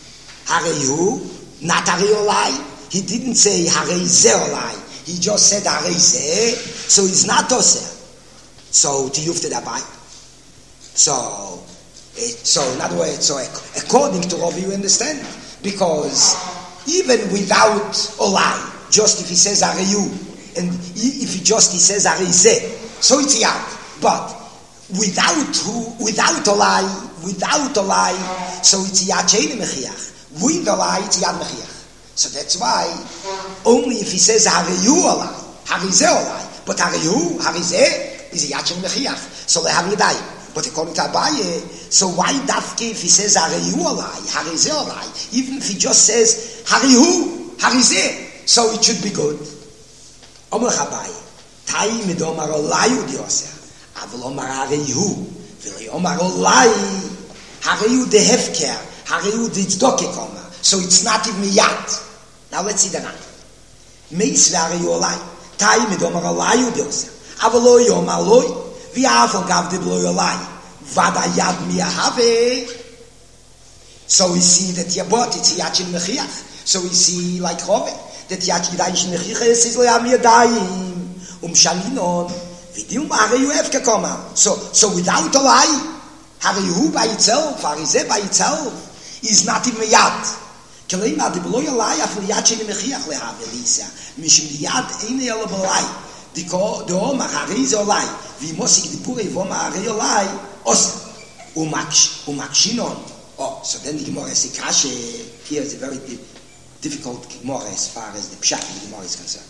not harei olai, he didn't say harei ze olai. He just said Areise, so it's not Oseh. So to Yufte Dabai. So in other words, according to Rav, you understand? Because even without Olai, just if he says Areyu, and if he says Areise, so it's Yad. But without a lie, so it's Yad She'ein Mechiach. With a lie, it's Yad Mechiach. So that's why, only if he says Hariyu a lie, Harizeh a lie, but Harizeh is a Yad She'ein Mechiach. So they have Yadayim. But according to Abaye, so why Dafke if he says Hariyu a lie, Harizeh a lie, even if he just says Hariyu, Harizeh, so it should be good. Omer Abaye, Tai midomar a lie udiyoseh. אבל אומר הריהו, ולאומר אולי, הריהו דה הפקר, הריהו דה צדוקה קומה. So it's not even yet. Now let's see the night. מייס והריהו אולי, תאי מדומר אולי הוא דעושה, אבל לא יאמר לוי, ואף על גב דבלוי אולי, ודא יד מי ההווה. So we see that Yabot, it's Yad She'ein Mechiach. So we see like Chove, that Yad She'ein Mechiach is lo yam yadayim, shalinon, Vidium Hariyu Efke Koma. So without a lie, Hariyu by itself, Harizeh by itself, is not even Yad. Kelema de beloy a lie after Yad She'ein Mechiach lehave Lisa. Mishim Yad eine elo belai. The Oma Harizeh lie. Vi mosik di pure Voma Hariyu lie. Os umakshinon. Oh, so then the Gemara is Kashe. Here is a very difficult Gemara as far as the Pshat of the Gemara is concerned.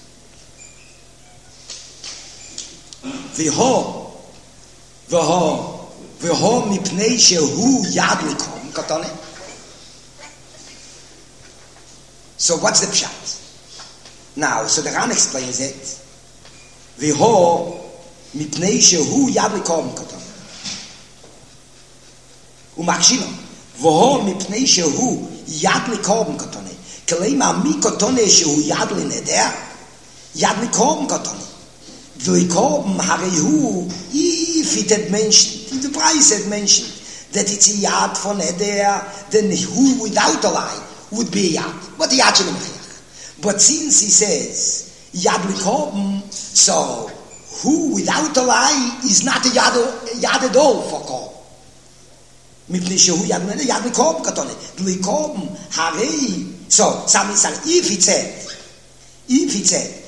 V'ho mipnei shehu yad likom katone. So what's the pshat? Now, so the Ran explains it. V'ho mipnei shehu yad likom katone. Umakshino. V'ho mipnei shehu yad likom katone. Keleima mi katone shehu yad lineder. Yad likom katone. V'likom harihu, if it had mentioned, the price had mentioned, that it's a yad for neder, then who without a lie would be a yad. But the yad She'ein Mechiach. But since he says yad likom, so who without a lie is not a yad at all for kol. Mipnei shehu yad likom katone. Likom hari. So somebody said, if it said,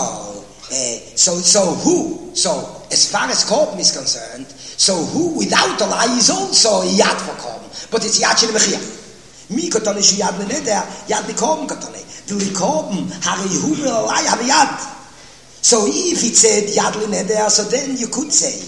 so who? So as far as Korban is concerned, so who without a lie is also a yad for Korban, but it's Yad She'ein Mechiach. Mi katone shu yad leneder, yad likorban katone. The likorban harihu will lie have yad. So if it said yad leneder, so then you could say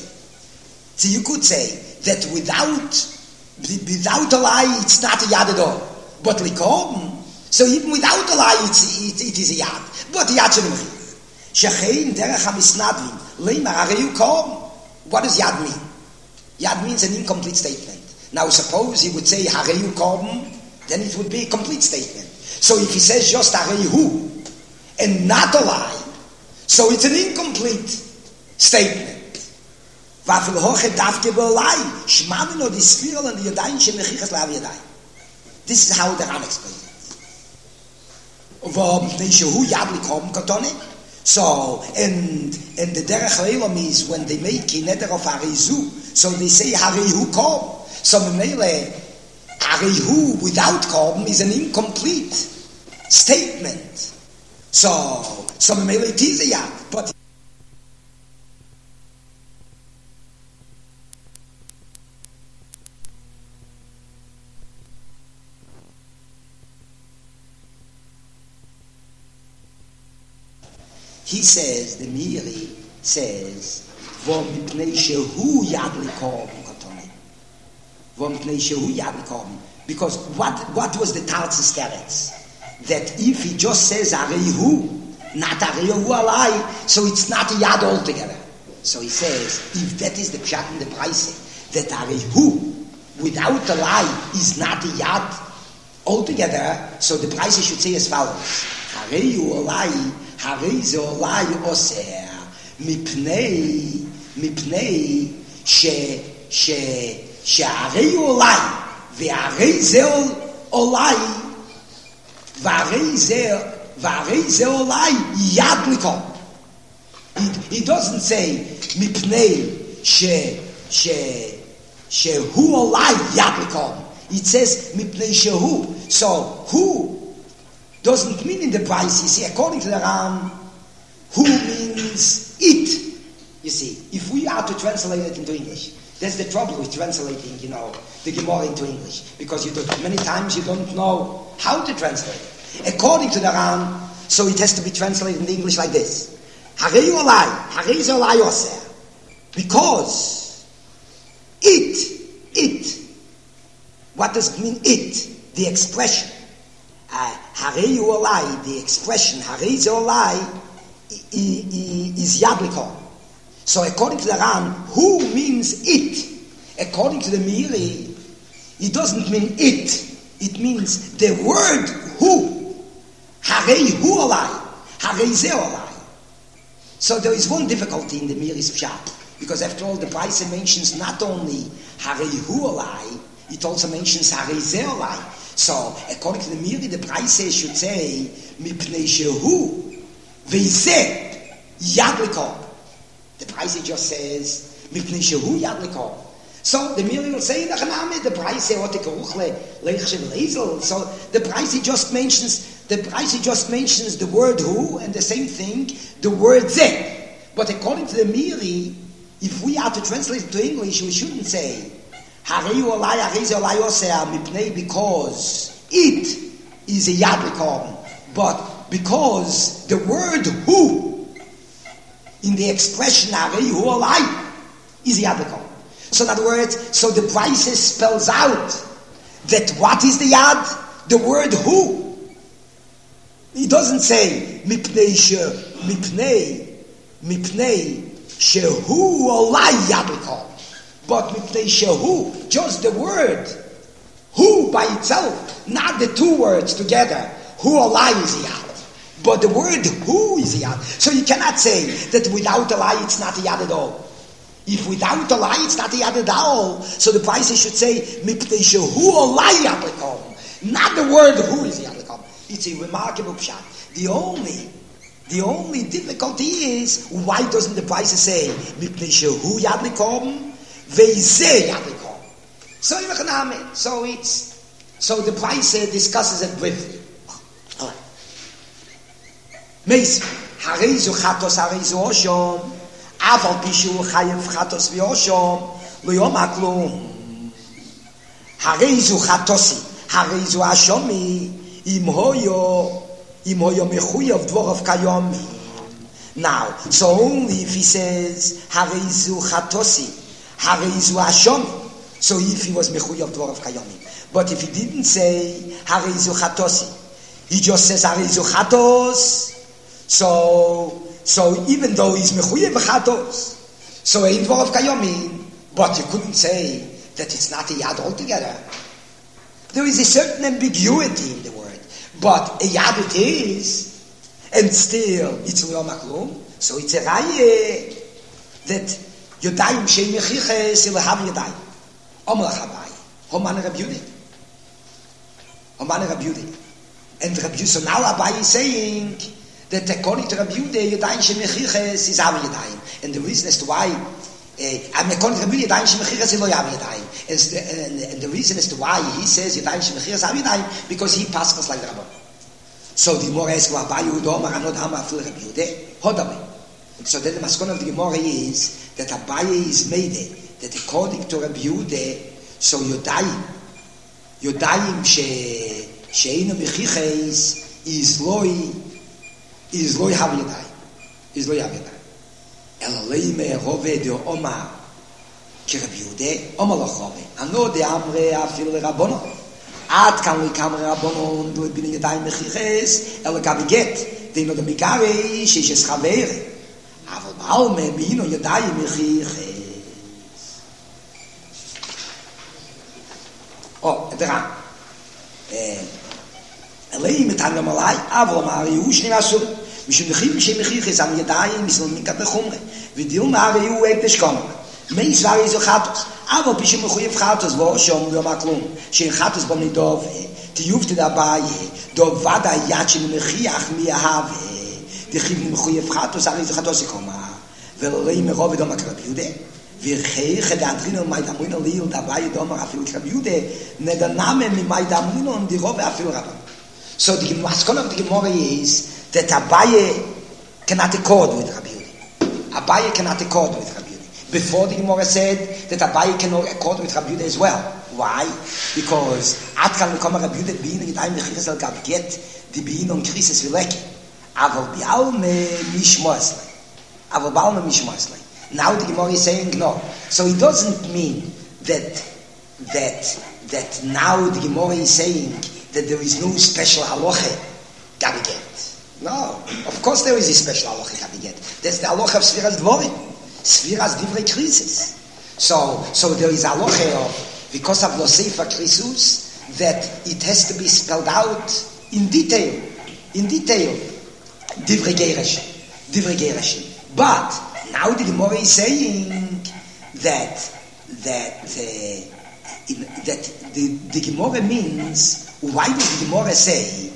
that without a lie it's not a yad at all, but likorban. So even without a lie it is a yad, but Yad She'ein Mechiach. Shechein derech hamisnadvin leimar hariyu korban. What does yad mean? Yad means an incomplete statement. Now suppose he would say hariyu korban, then it would be a complete statement. So if he says just hariyu and not a lie, so it's an incomplete statement. Vafil hoche davke b'olai shmamin od ispirol and yadayim shemechichas lav yadayim. This is how the Ran explains it. V'mipnei shehu yad likorban katone. So, and the derech leilom is when they make a neder of harizu, so they say harihu korban. So memele harihu without korban is an incomplete statement. So memele it is a yad, but he says, the Miri says, Vom mipnei shehu yad likorban katone. Vom mipnei shehu yad likorban. Because what was the Tarsis teretz? That if he just says harihu, not harihu alai, so it's not a yad altogether. So he says, if that is the pshat in the Braise, that harihu without a lie is not a yad altogether, so the Braise should say as follows: harihu alai. Harizeh olai oser mipnei שהרי אולי והרי זה אולי יד לכל. He doesn't say מפני שהוא אולי יד לכל. It says מפני שהוא. So who doesn't mean in the price. You see, according to the Ran, who means it. You see, if we are to translate it into English, That's the trouble with translating, the Gemara into English. Because many times you don't know how to translate it. According to the Ran, so it has to be translated in English like this. Harei olai, harei ze olai oseh. Because it, what does it mean it? The expression. Harei olai, the expression, harei ze olai, is yadlikon. So according to the Ran, who means it? According to the Meiri, it doesn't mean it. It means the word who. Harei hu olai. Harei ze olai. So there is one difficulty in the Meiri's pshat. Because after all, the Braisa mentions not only Harei hu olai, it also mentions Harei ze olai. So according to the Meiri, the Braisa should say, Mipnei shehu ve'zeh yadlikon. The Braisa just says, Mipnei shehu yadlikon. So the Meiri will say, the Braisa So the Braisa just mentions the word who, and the same thing, the word zeh. But according to the Meiri, if we are to translate it to English, we shouldn't say, Harei olai, harei ze olai oseh, mipnei, because it is a yadlikon. But because the word who, in the expression Harei hu olai, is yadlikon. So in other words, so the Braisa spells out that what is the yad? The word who. He doesn't say mipnei shehu olai yadlikon, but mipnei shehu, just the word who by itself, not the two words together. Hu olai is yad. But the word who is yad. So you cannot say that without a lie it's not a yad at all. If without a lie it's not a yad at all, so the Braisa should say mipnei shehu olai yadlikon. Not the word who is yadlikon. It's a remarkable pshat. The only difficulty is, why doesn't the Braisa say mipnei shehu yadlikon ve'zeh yadlikon? So the Braisa discusses it briefly. Meis, harei zu chatos, harei zu oshom, aval pishu chayev chatos v'oshom, lo yom haklum. Harei zu chatosi, harei zu ashomi, im hoyo mechuyev dvorov kayomi. Now, so only if he says, harei zu chatosi, harei zu ashomi, so if he was mechuyev dvorov kayomi. But if he didn't say, harei zu chatosi, he just says, harei zu chatos, So even though he's mechuyev chatos, so ein dvorov kayomin, but you couldn't say that it's not a yad altogether. There is a certain ambiguity in the word, but a yad it is, and still it's lo maklum. So it's a raya that yodayim shein mechiches ilahav yodayim. Omar Chabai, Homan Rabbi Yudhi, and Rabbi Yudhi. So now Abai is saying that according to Rabbi Yudhi, Yadayim Shemechiches is Av Yadayim. And the reason as to why, according to Rabbi Yudhi, Yadayim Shemechiches is Lo Av Yadayim. And the reason as to why he says Yadayim Shemechiches Av Yadayim, because he passes like the Rabbi. So the Gemara asks, Abai Yudhi, Omar Anod Hama Afil Rabbi Yudhi, Hodami. So then the maskon of the Gemara is that Abai is made that according to Rabbi Yudhi, so Yadayim She'einu Mechiches is Lo Hav Yadayim. Is Lo Hav Yadayim. Elalei me'erove de Omar ki Rabbi Yudhi, Omar Lachove. Ano de Amre afil Rabbono. Ad kan we kam Rabbono do bin Yadayim Mechiches, el gabiget, de no de Mikare, she's Chavere. Aval Baal me bino Yadayim Mechiches. Oh, dran. Elei mit an malai, aber mal yushni asu. Mishum khim shemkhikh zam yadayim misol mikat khumre. Vidil mar yu ek teshkom. Meis var izo khatos. Aber bishum khoyf khatos vo shom lo maklum. Shin khatos bom nidov. Ti yuft dabei. Do vada yachin mekhiach mi have. Ti khim khoyf khatos ar izo khatos koma. Velei merov do makrab yude. Wir khege da drin und mein Amuno li und dabei do mar afil Rabbi Yudhi, ne der Name mit mein Amuno und die Robe afil Rabbi. So the maskon of the Gemara is that Abaye cannot accord with Rabbi Yudhi. Abaye cannot accord with Rabbi Yudhi before the Gemara said that Abaye can accord with Rabbi Yehuda as well. Why? Because Atkan Lekoma Rabbi Yehuda being in Gitayim Mechiches El Gab get the being on Krisis Vileki. Aval Bialme Mishmoslei. Aval Bialme Mishmoslei. Now the Gemara is saying no. So it doesn't mean that now the Gemara is saying that there is no special halacha gabiget. No, of course there is a special halacha gabiget. That's the halacha of Sfiras Dvorim, Sfiras Divrei Krisis. So there is a halacha of, because of Lo Seifa Krisus, that it has to be spelled out in detail. Divrei Gereshim. But now the Gemara is saying that the Gemara means, why does the Gemara say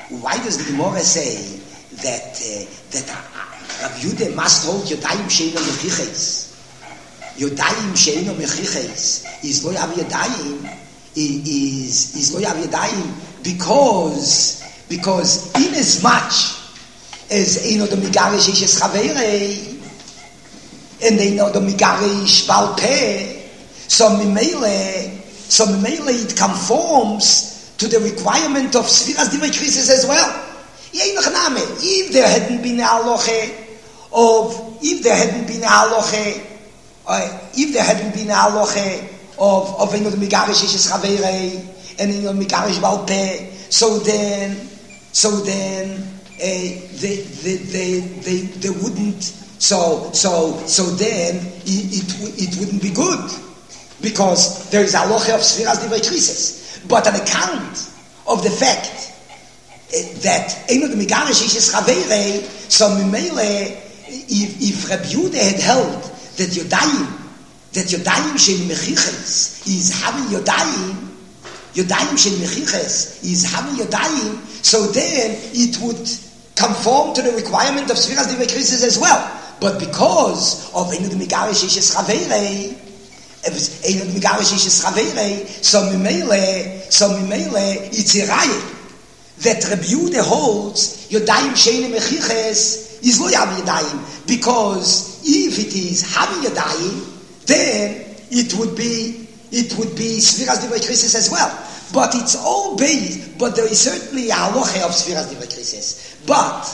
that Rabbi Yehuda must hold Yodayim Sheino Mechiches? Yodayim Sheino Mechiches is lo yav Yodayim, is lo yav Yodayim because in as much as Eino the Megarish Ishes Chaverei and Eino the Megarish Bal Peh, so Mimele it conforms to the requirement of Sfiras Divrei Krisis as well. If there hadn't been a halacha of Eino the Megarish Ishes Chaverei and Eino the Megarish Bal Peh, so then they wouldn't. So then it wouldn't be good, because there is a halacha of Sfiras Divrei Krisis. But on account of the fact that Eino the Megarish Ishes Chaverei, so Mimele, if Rabbi Yehuda had held that Yodayim Shel Mechiches is having Yodayim Shel Mechiches is having Yodayim, so then it would conform to the requirement of Sfiras Divrei Krisis as well. But because of Eino the Megarish Ishes Chaverei, so Mimele, it's a raya that Rabbi Yehuda holds Yodayim Sheino Mechiches is lo yav Yodayim, because if it is having Yodayim, then it would be Sfiras Divrei Krisis as well. But it's all based. But there is certainly a halacha of Sfiras Divrei Krisis. But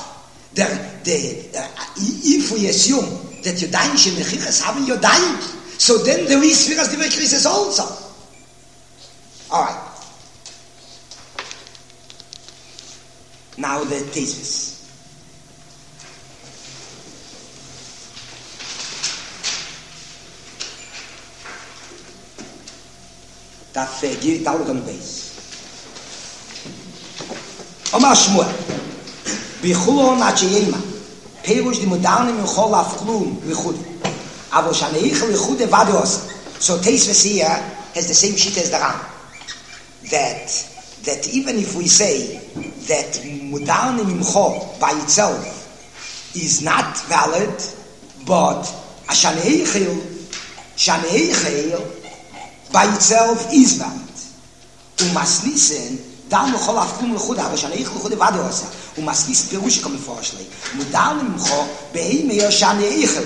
if we assume that Yodayim Sheino Mechiches having Yodayim, so then there is Sfiras Divrei Krisis also. All right. Now the Tosfos. That give down on the base. Omar Shmuel. Bichulon Achiyema. Perush di Mudanim Yuchol Afklum Vichud. Avo Shaneich Vichud Evadios. So Tosfos here has the same shit as the Ram. That even if we say that Mudanim Imcho by itself is not valid, but a Shaneichel by itself is valid. Umasnisen dan Chol Afkum Lechud, aber Shaneichel Lechud Evadios. Umasnis Perush kommen vorschläge. Mudanim Imcho Behemer Shaneichel.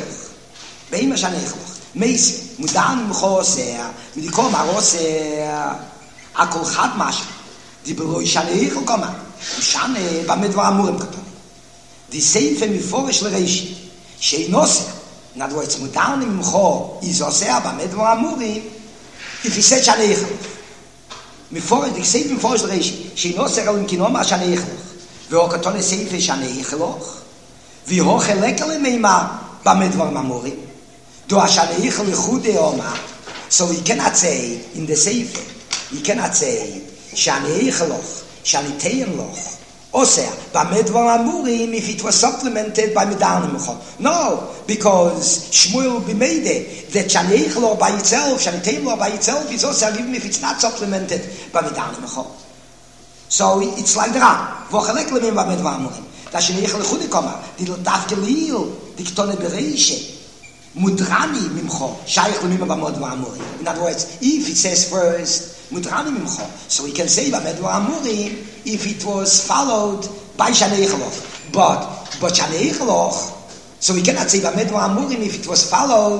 Meise Mudanim Imcho Osea. Midikom Arosea. Akol Chad Mash. Die Beloi Shaneichel kommen. Shane Bamedvar Amurim Katon. Die Seife Miforish Lereishi. Sheinose. In other words, Mudanim Imcho is Osea Bamedvar Amurim. If he said Shaneichel. Miforish, die Seife Miforish Lereishi. Sheinose Elim Kinoma Shaneichel. Ve'okatone Seife Shaneichel. Ve'hoche Lekele Meima Bamedvar Amurim. Do Shaneichel Lechude Oma. So he cannot say in the Seife, he cannot say Shaneicheloch, Shaniteienloch, Osea, Bamedvar Amurim, if it was supplemented by Mudanim Imcho. No, because Shmuel b'meide that Shaneicheloch by itself, Shaniteienloch by itself is Osea, even if it's not supplemented by Mudanim Imcho. So it's like the Ram. Vochelek lemim Bamedvar Amurim. Da Shaneichel Lechude Koma, die Daf Gelil, die Ktone Bereishe. Mudrani Mimcho, Shaykh Lemim Bamedvar Amurim. In other words, if it says first, Mudrani Mimcho, so we can say Bamedvar Amurim if it was followed by Shaneicheloch. But Shaneicheloch, so we cannot say Bamedvar Amurim if it was followed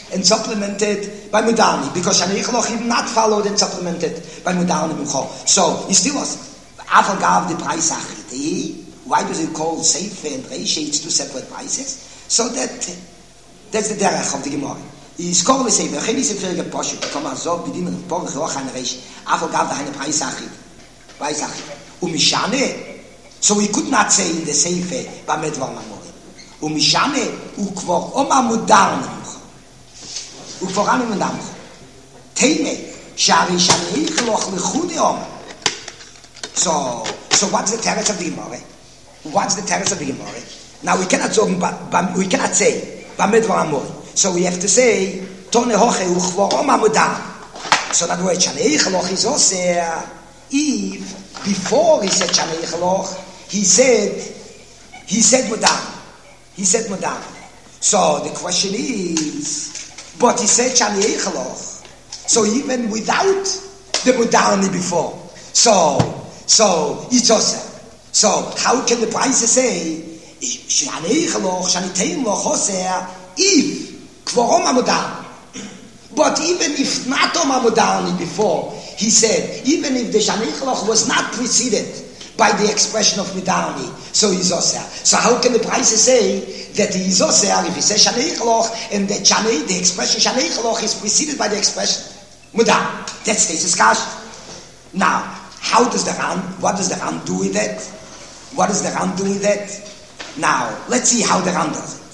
and supplemented by Mudani, because Shanei Chaloch is not followed and supplemented by Mudani Mimcho. So, he still was Afal Gav the price Achit. Why does it call Seife and Reisha? It's two separate prices. So that's the derech of the Gemara. He's called the Seife. He is a very good portion. Come on, so bedienen Porach Roch and Reisha. Afal Gav the price Achit. Price Achit. Umishane. So we could not say in the Seife Bamedvar Mamori. Umishane ukvor Oma Mudar Nimcho. Ukvor Ani Mudar Nimcho. Teime Shari Shanei Chaloch Lechudi Oma. So what's the teretz of the Gemara? What's the teretz of the Gemara? Now we cannot say Bamedvar Amori. So we have to say Tone Hoche Uchvor Oma Mudar. So in other words, Shanei Chaloch is also Eve. Before he said Shanei Chaloch, he said Mudar. He said Mudar. So the question is, but he said Shanei Chaloch. So even without the Mudarni before, so it's also. So how can the price say Shanei Chaloch, Shanei Loch Hoser, if Kvorom Mudar? But even if not Mudarni before, he said, even if the Shanei Chaloch was not preceded by the expression of Midani, so he's Osir. So how can the price say that he is Osir if he says Shanei Chaloch and the expression Shanei Chaloch is preceded by the expression Mudar? That states his question. Now, what does the Ran do with that? What does the Ran do with that? Now, let's see how the Ran does it.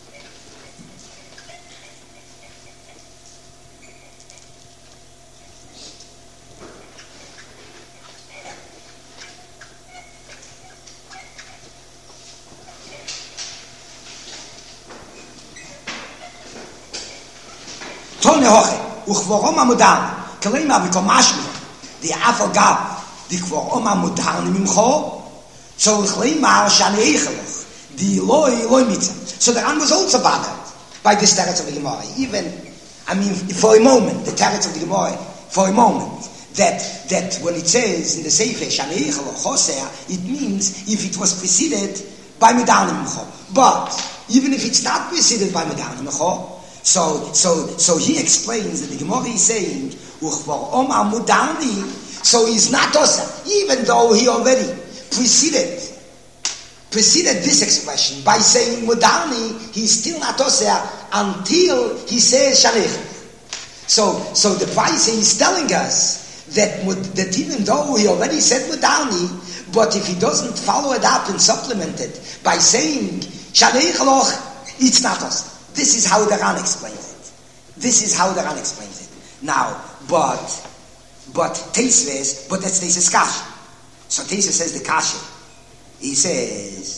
Tone Hoche, Uchvorom Amudar, Kalema Vikomashmi, the Afal Gab, the Kvorom Amudar Mimcho, so Kalema Shanei Chaloch, the Loi Mitzah. So the Ran was also bothered by this teretz of the Gemara. Even, for a moment, the teretz of the Gemara, for a moment, that when it says in the Seife Shanei Chaloch Hoser, it means if it was preceded by Midanim Mimcho. But even if it's not preceded by Midanim Mimcho, So he explains that the Gemara is saying, Uchvor Oma Mudani, so he's not Osa, even though he already preceded this expression by saying Mudani, he's still not Osa until he says Shanech. So the price is telling us that even though he already said Mudani, but if he doesn't follow it up and supplement it by saying Shanech Loch, it's not Osa. This is how the Ran explains it. Now, but Teisves, but that's Teisves Kasha. So Teisves says the Kasha. He says,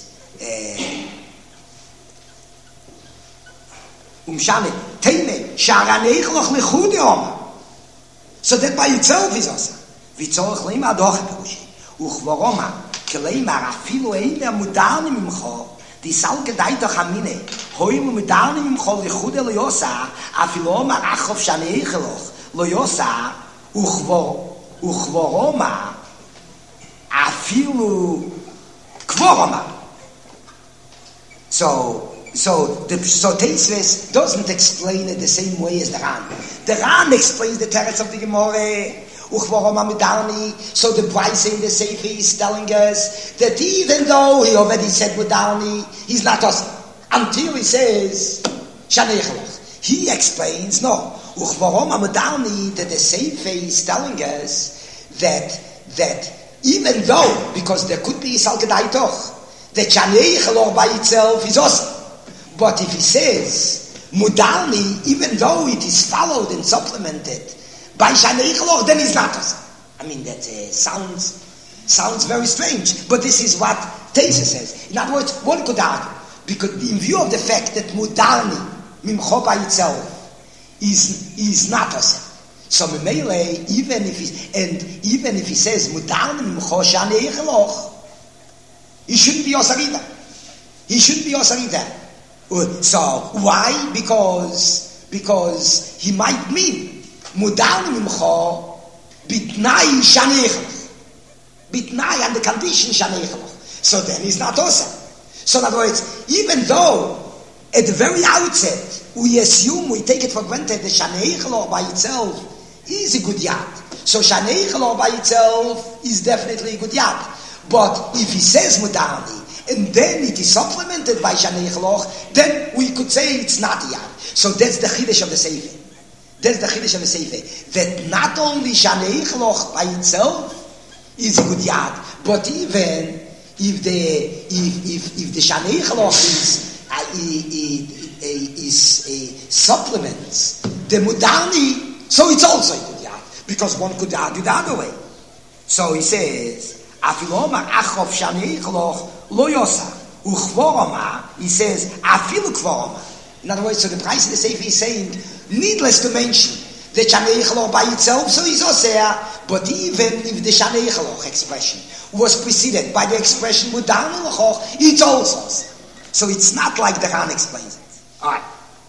Umshane, Teime, Sharanech Loch Lechudi Oma. So that by itself is also. Vitzorach Leima Adoche Perushi. Uchvoroma, Keleima, Rafilu Eina Mudani Mimcho, die Salke Daito Chamine, Hoim Mudani Mimcho Lechude Loyosa, Afilo Marachov Shanei Cheloch, Loyosa, Uchvoroma, Afilu Kvoroma. So Teisves doesn't explain it the same way as the Ran. The Ran explains the teretz of the Gemara. So the price in the Sefer is telling us that even though he already said Mudani, he's not us until he says Shanei Chaloch. He explains no. That the Sefer is telling us that even though, because there could be Salke Daitoch, that Shanei Chaloch by itself is awesome. But if he says Mudani, even though it is followed and supplemented by Shanei Chaloch, then he's not awesome. That sounds very strange. But this is what Teisha says. In other words, one could argue, because in view of the fact that Mudani, Mimcho by itself, is not awesome. So Memele, even if he says Mudani, Mimcho, Shanei Chaloch, he shouldn't be Osarida. So why? Because he might mean Mudani Mimcho Bitnai Shanei Chaloch. Bitnai and the condition Shanei Chaloch. So then he's not awesome. So in other words, even though at the very outset we assume, we take it for granted that Shanei Chaloch by itself is a good yad. So Shanei Chaloch by itself is definitely a good yad. But if he says Mudani, and then it is supplemented by Shanei Chaloch, then we could say it's not a yad. So that's the Chiddush of the Sefer. That's the Chiddush of the Sefer. That not only Shanei Chaloch by itself is a good yad, but even if the Shanei Chaloch is supplements the Mudani, so it's also a good yad, because one could argue the other way. So he says, Afilu Omar Achov Shanei Chaloch Lo Yosa Uchvor Omar. He says Afilu Kvor Omar. In other words, so the price of the Sefer is saying, needless to mention the Shanei Chaloch by itself, so he's oseh. But even if the Shanei Chaloch expression was preceded by the expression Mudani L'choch, it's also oseh. So it's not like the Ran explains it. All right.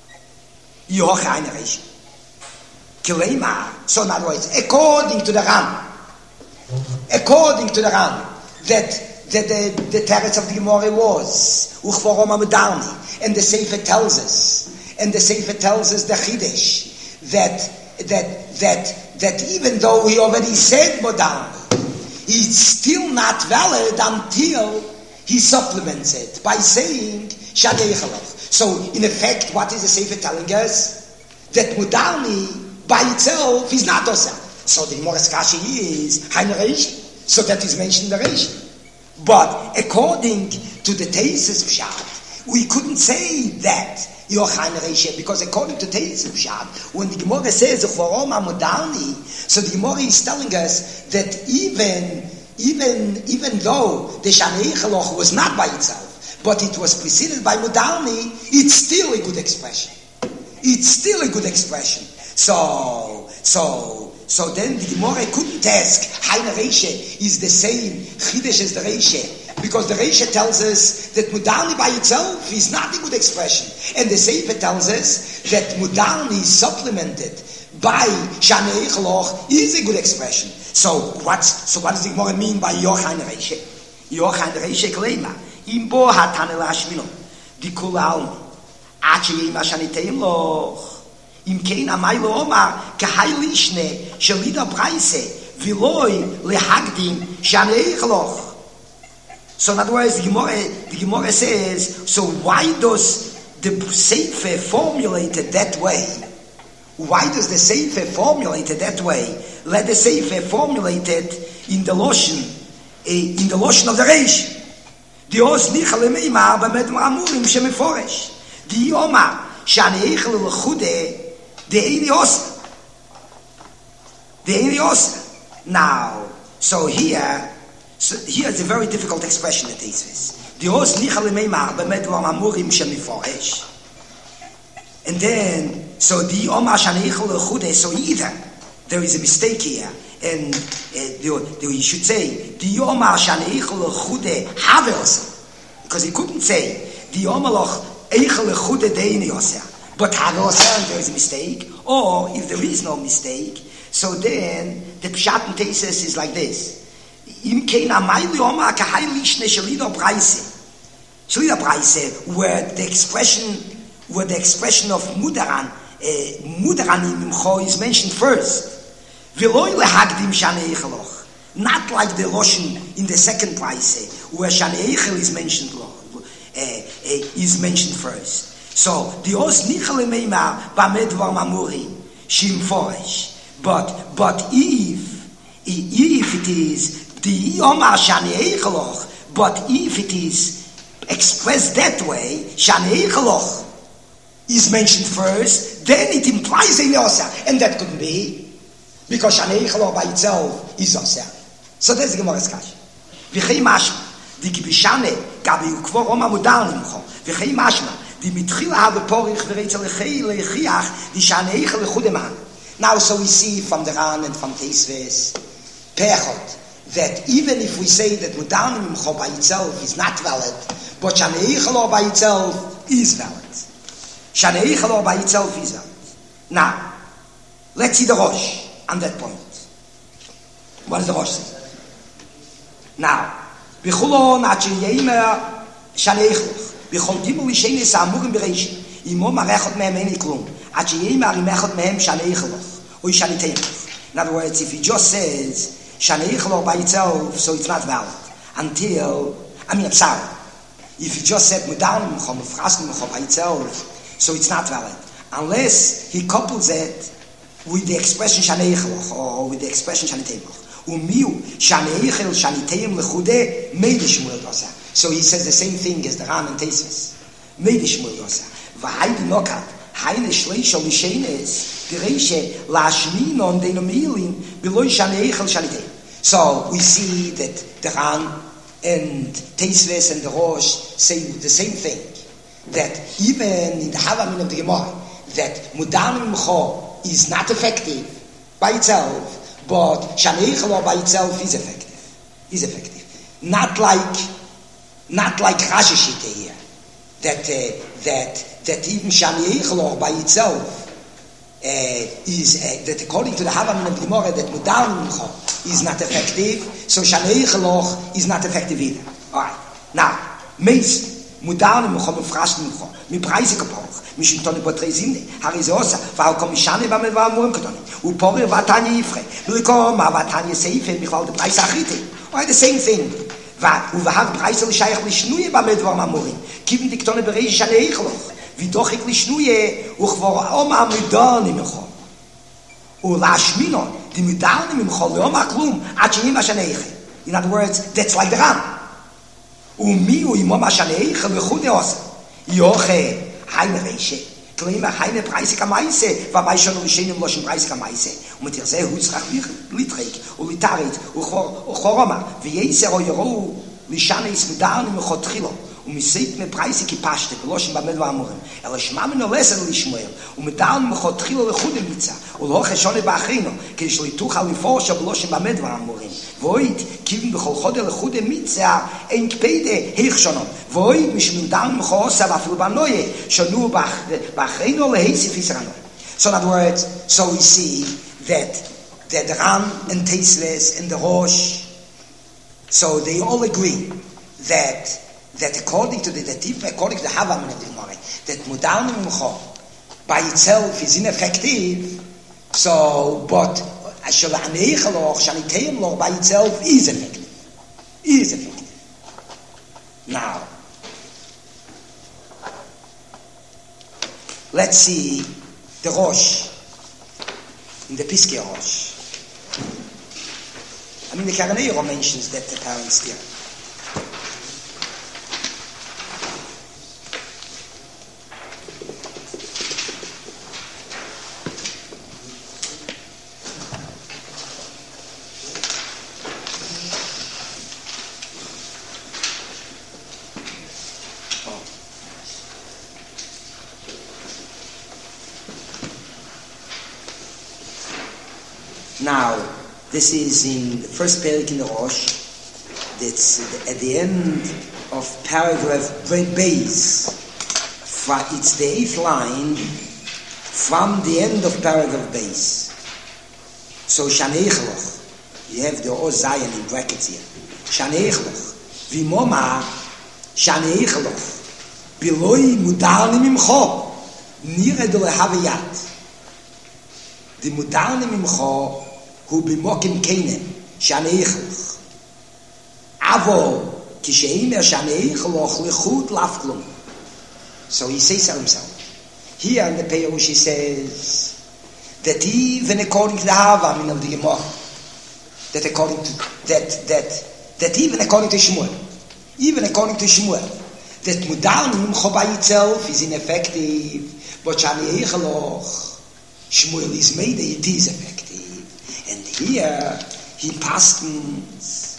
So in other words, according to the Ran, that the teretz of the Gemara was Uchvorom Mudani, and the Sefer tells us the Chiddush that even though he already said Mudani, it's still not valid until he supplements it by saying Shanei Chaloch. So in effect, what is the Sefer telling us? That Mudani by itself is not oseh. So the Gemara's Kashi is Hainu Reishi. So that is mentioned in the Reishi. But according to the Teisus Pshat, we couldn't say that Yochain Reishi, because according to Teisus Pshat, when the Gemara says Uchvoroma Mudani, so the Gemara is telling us that even though the Shanei Chaloch was not by itself, but it was preceded by Mudani, it's still a good expression. It's still a good expression. So then the Gemara couldn't ask, Hainu Reishi is the same Chiddush as the Reishi, because the Reishi tells us that Mudani by itself is not a good expression. And the Sefer tells us that Mudani supplemented by Shanei Chaloch is a good expression. So what does the Gemara mean by Yochain Reishi? Yochain Reishi Kleima. Imbo hatane lashmino. Di kula almi. Achi yima shaniteim loch. Im kein amay lo omar kahai lishne shelida praise viloi lehagdim Shanei Chaloch. So in other words, the Gemara says, so why does the Sefer formulate it that way? Why does the Sefer formulate it that way? Let the Sefer formulate it in the Loshen of the Reish. The Os Nichal Meimar B'Med Amurim Shemeforish. The Yoma Shanei Chaloch L'chude the Eini Osa. Now, so here's a very difficult expression that is this. The Os Nichal Meimar B'Med Amurim Shemeforish. And then, so the Omar Shanei Chaloch L'chude, so either there is a mistake here, and you should say the Omar Shanei Chaloch L'chude Have Osa, because he couldn't say the Omar Eichel L'chude Deini Osa, but Have Osa, and there is a mistake. Or if there is no mistake, so then the Pshat and Teisus is like this: Im kein amay li Omar kahai lishne shelida praise, where the expression of Mudaran Imcho is mentioned first. Not like the Loshen in the second price, where Shanei Eichel is mentioned first. So the Os Nichal Meimar B'Med Mamuri Shim Foresh. But if it is the Omar Shanei Eichel, but if it is expressed that way, Shanei Eichel is mentioned first, then it implies a Osa, and that couldn't be. Because Shanei Eichel by itself is oseh. So that's the Gemara's Kash. V'chei mashma, di kibishane, gabi ukvor oma mudar nimcho. V'chei mashma, di mitchila have porich v'reitzel lechei lechiach, di Shanei Eichel lechudeman. Now, so we see from the Ran and from Teisves, Pechot, that even if we say that mudar nimcho by itself is not valid, but Shanei Eichel by itself is valid. Shanei Eichel by itself is valid. Now, let's see the Rosh. On that point, what does the Rosh say? Now, b'chulon achiyeimer Shanei Eichel, b'chol gimel l'shenes amurim b'reishi. Imo marechot mehem eni klum. At sheyei marimechot mehem shanei chaloch. Or shanei teimach. In other words, if he just says shanei chaloch by itself, so it's not valid. I'm sorry. If he just said mudarim mechom, mefrasnim mechom by itself, so it's not valid. Unless he couples it with the expression shanei chaloch or with the expression shanei teimach. Umiu shanei chel shanei teim lechude meide shmuel dosa. So he says the same thing as the Ran and Teisves. Meide shmuel dosa. V'haydi nokat hayne shleisha l'sheines direishe lashminon denomilin beloy shanei chel shanei teim. So we see that the Ran and Teisves and the Rosh say the same thing. That even in the Havamin of the Gemara, that Mudarim Mcho is not effective by itself, but Shanei Chalo by itself is effective. Is effective. Not like Rashi Shita here. That even Shanei Chalo by itself is that according to the Havamin of the Gemara that Mudarim Mcho is not effective, so Shanei Chalo is not effective either. Alright. Now, Meis Mudarim Mcho mefrasnim Mcho mi preise gebrauch mi shintone potrezine harizosa va komishane va medvar murim ketone u porir vatani ifre likom vatani seife mi khol de preis achite or the same thing va u va preise shaykh li shnuye va medvar murim kiven diktone bereich shanei chloch vi doch ik li shnuye u khvor om amidon im kho u lashmino di mudarim im khol yom aklum at shnim shanei. In other words, that's like the Ram. Umiu imam shanei chel khud os Joche, heine Reiche. Klima heine preisige Meise, war bei schon geschehen im loschen preisige Meise. Und mit ihr sehr hutsrach litrig und litarit und choroma, wie jese euro lishane is mudan im khotkhilo. Und mir seit mir preisige Paste, loschen beim Medwamurim. Schmamen no lesen lishmoel. Und mit dan im khotkhilo le khud mitza. Und hoche schon bei achino, kish litu khalifo shab loschen beim Medwamurim. Void kiven bechol khod le khud mitza, en beide hich schon. Void mich mit dan khos aber für banoye, shonu bachino le hisi fisrano. So in other words, so we see that the Ram and Teisves and the Rosh, so they all agree that according to the Havamin of the Gemara, that Mudarim Mcho by itself is ineffective. So, but Shanei Chaloch, Shanei Teim by itself is effective. Is effective. Now, let's see the Rosh in the Piskei Rosh. I mean, the Karanei mentions that the parents there. Now, this is in the first parak in the Rosh. That's at the end of paragraph Beis. It's the 8th line from the end of paragraph Beis. So, Shanei Chaloch. You have the O Zion in brackets here. Shanei Chaloch. Vimoma Shanei Chaloch. Biloi mudarnim imcho. Nire do lehaviyat. The mudarnim imcho who be mokim keinem shanei chloch avo kisheim shanei chloch lechut lafklum. So he says himself here in the Peirush. He says that even according to the Havamin of the Gemara, that according to that even according to Shmuel, that mudarim mcho by itself is ineffective, but shanei chloch Shmuel is made it is effective. And here he paskins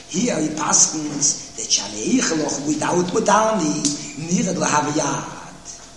that Shanei Chaloch without Mudani nirad lahaviyad.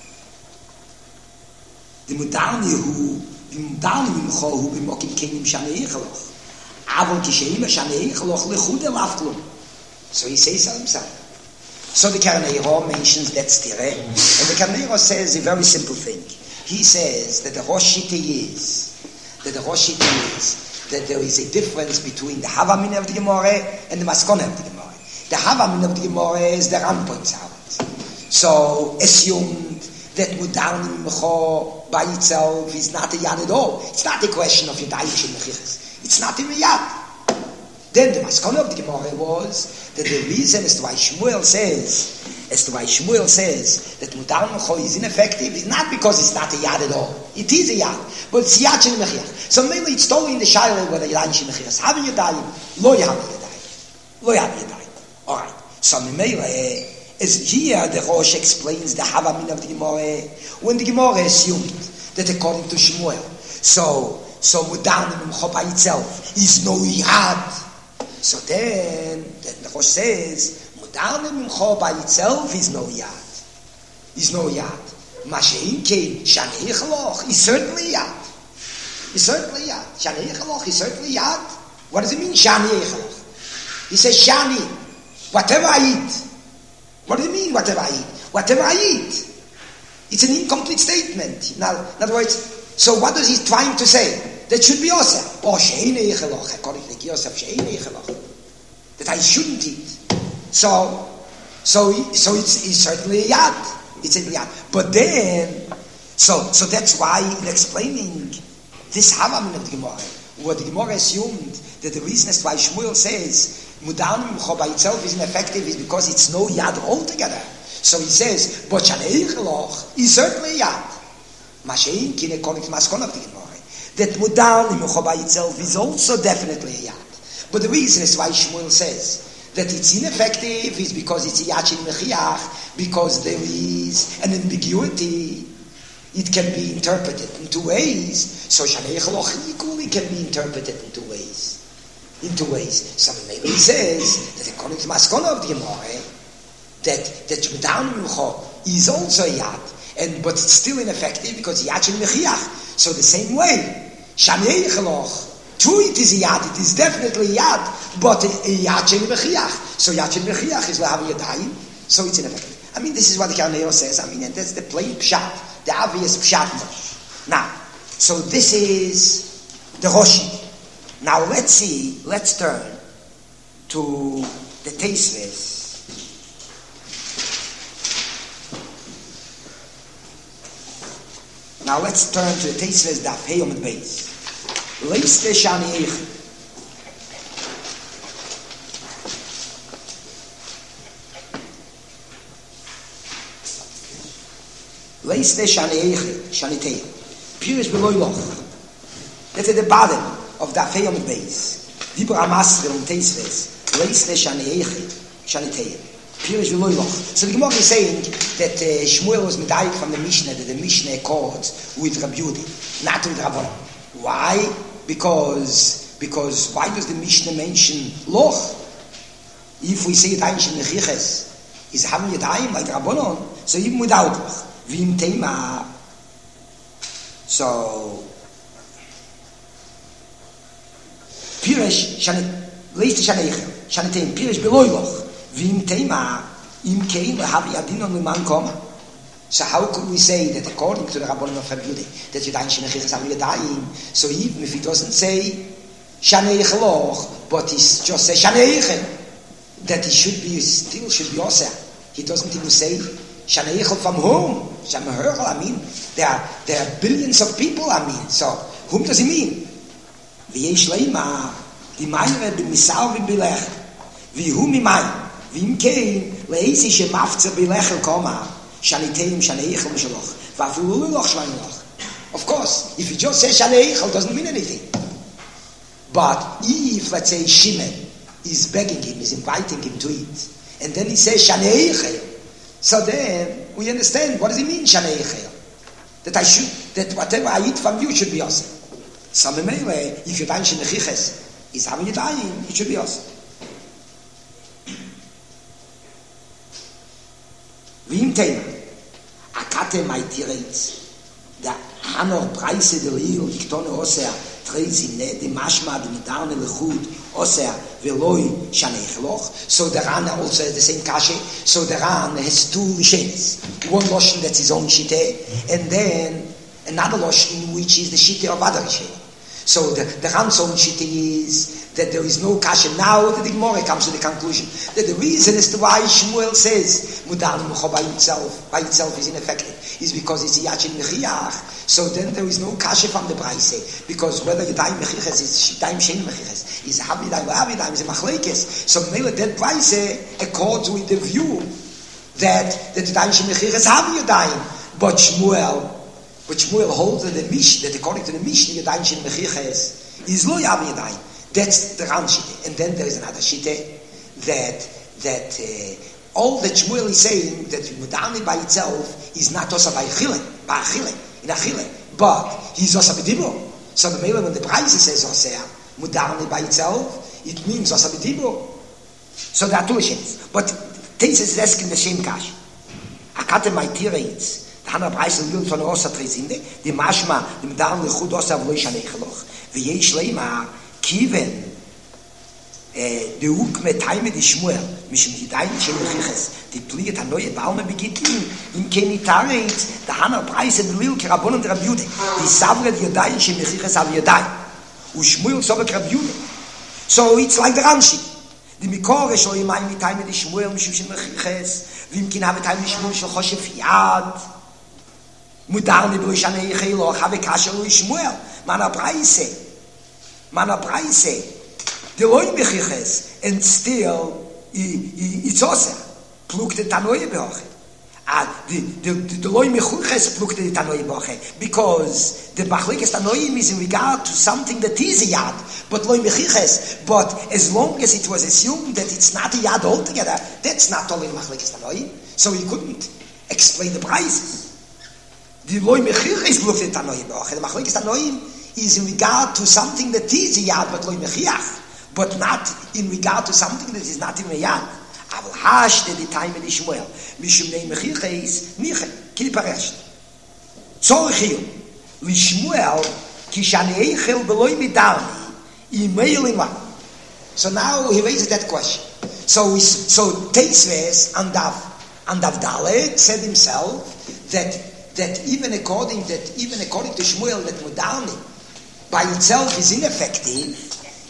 The Mudani who b'mokim kenim Shanei Chaloch. Avon kisheim Shanei Chaloch lechud elafklum. So he says so himself. So the Karanei mentions that stire, and the Karanei says a very simple thing. He says that the Rosh Shita is that there is a difference between the Havamin of the Gemara and the Maskona of the Gemara. The Havamin of the Gemara is the Ram points out. So assumed that Mudarnim Mecho by itself is not a yad at all. It's not a question of Yadayim Shel Mechichas. It's not even a yad. Then the maskana of the Gemara was that the reason as to why Shmuel says that Mudarnim Mecho is ineffective is not because it's not a yad at all. It is a yad, but it's yad Shel Mechichas. So maybe it's totally in the Shaila whether Yadayim Shel Mechichas have Yadayim, lo Yahav Yadayim, lo Yahav Yadayim. All right. So maybe as here the Rosh explains the Havamin of the Gemara when the Gemara assumed that according to Shmuel, so Mudarnim Mecho by itself is no yad. So then the Rosh says Mudarnim Mecho by itself is no yad. Is no yad. Mashein kein Shanei Chaloch is certainly yad. Is certainly yad. Shanei Chaloch is certainly yad. What does it mean Shanei Chaloch? He says Shani, whatever I eat. What do you mean, whatever I eat? Whatever I eat. It's an incomplete statement. Now, in other words, so what is he trying to say? That should be Yosef. Or She'enei Yecheloch, according to Yosef, She'enei Yecheloch. That I shouldn't eat. So it's certainly a yad. It's a yad. But then, so that's why in explaining this Havamin of the Gemara, what the Gemara assumed that the reason as to why Shmuel says Mudarnim Mecho by itself is ineffective is because it's no yad altogether. So he says, but Shanei Chaloch is certainly a yad. Mashein kin according to Maskon of the Gemara, that Mudarnim Mecho by itself is also definitely a yad. But the reason is why Shmuel says that it's ineffective is because it's a yad shel mechiach, because there is an ambiguity. It can be interpreted in two ways. So Shanei Chaloch equally can be interpreted in two ways. So maybe he says that according to Maskona of the Gemara, that Mudarnim Mecho is also a yad, but it's still ineffective because yad shel mechiach. So the same way, Shanei Chaloch, true it is a yad, it is definitely a yad, but a yad shel mechiach. So yad shel mechiach is lahav yadayim, so it's ineffective. I mean, this is what the Karneo says. I mean, and that's the plain pshat, the obvious pshat. Now, so this is the Roshi. Now let's turn to the Tosfos. Now let's turn to the Tosfos Daf Hey Amud Beis. Leis Shani Eichel. Leis Shani Eichel, Shani Tei. Pirish Beloy Loch. That's at the bottom of Daf Hey Amud Beis. Dibur HaMasril and Tosfos. Leis Shani Eichel, Shani Tei. Pirish Beloy Loch. So the Gemara is saying that Shmuel was medayik from the Mishnah, that the Mishnah accords with Rabbi Yudi, not with Rabban. Why? Because why does the Mishnah mention Loch? If we say Yadayim Shel Mechichas is having Yadayim like Rabbanon, so even without Loch. Vim Tema. So Pirish Shani Leis Shani Eichel, Shani Tei. Pirish Beloy Loch. Vim Tema Im Kein Have Yadin Liman Koma. So how could we say that according to the Rabbanon of Rabbi Yudai that Yadayim Shel Mechichas have Yadayim? So even if it doesn't say Shanei Eichel, but he just says Shanei Eichel, that he should be Oseh. He doesn't even say Shanei Eichel from whom? I mean, there are billions of people. I mean, so whom does he mean? V'yesh leima di mayre di misal v'bilech v'hu mimayim v'im kein leisi shemafzer bilechel koma shaniteim Shanei Eichel mishaloch v'afilu loch shvayim. Of course, if you just say Shanei Eichel, doesn't mean anything. But if, let's say, Shimon is begging him, is inviting him to eat, and then he says Shanei Eichel, so then we understand what does it mean Shanei Eichel? That whatever I eat from you should be awesome. So if you're dying Shel Mechichas is having Yadayim, it should be awesome. V'im Tema Akate Ma'itiretz Da Hanor Preise Der Lil Iktone Osea Trezi Ne De Mashma De Midarne Lechud Osea Veloy Shanei Eichel. So the Ran also has the same kashe. So the Ran has two lishenes. One loshen that's his own shite, and then another loshen which is the shite of other lishene. So the Ran's own shite is that there is no kashe. Now the Gemara comes to the conclusion that the reason as to why Shmuel says Mudan by itself is ineffective, is because it's Yachin Mechiach. So then there is no kasha from the Braise, because whether you die Mechiches is Daim Shein Mechiches, is Habidaim or Habidaim, is a Machlekes. So Mele that Braise accords with the view that the Daim Shein Mechiches have Yadayim, but Shmuel holds that that according to the Mishnah, Yadayim Shein Mechiches is Lo Yav Yadayim. That's the Ran Shite. And then there is another Shite that all that Shmuel is saying that Mudani by itself is not also by Achille, in Achille, but he's also B'dibur. So the Mele when the Braise says Osea, Mudani by itself, it means also B'dibur. So there are two things. But Teis is asking the same kash. Akate my Tireitz, the Hana Braise will von Osa Trezinde, the Mashma, the Mudani Chud Osa V'lo Yishanei V'yesh Leima, Kiven, the Ukme Taime di Shmuel, Mishim Hidayin Shem Mechiches, the Pliget HaNoye Balme Begitlin, in Kenitaret, the Hana Braise and the Lil Kerabon and Rabude, the Savred Yodayin Shem Mechiches Av Yodayin, Ushmuel Sobek Rabude. So it's like the Ranshi. The Mikore Shlo Yimayim Taime di Shmuel, Mishim Shem Mechiches, Vim Kin Have Taime di Shmuel Shel Choshef Yad, Mudarni B'lo Yishanei Chelo, Have Kasher Lo Shmuel, Mana Braise, the loy mechiches, and still it's also plucked the tanoye beoche. The loy mechiches plucked the tanoye beoche, because the bachlikes tanoyim is in regard to something that is a yad, but loy mechiches. But as long as it was assumed that it's not a yad altogether, that's not only bachlikes tanoyim. So he couldn't explain the prices. The loy mechiches plucked the tanoye beoche. The bachlikes tanoyim is in regard to something that is a yad, but loy mechiach. But not in regard to something that is not in a yad. Aval hash the time in Shmuel. Mishum nei mechiches niche ki paresh. Tzorich li Shmuel ki shanei chel beloy midani imeilima. So now he raises that question. So Teisves and Dav Dalet said himself that even according to Shmuel that Mudani by itself is ineffective,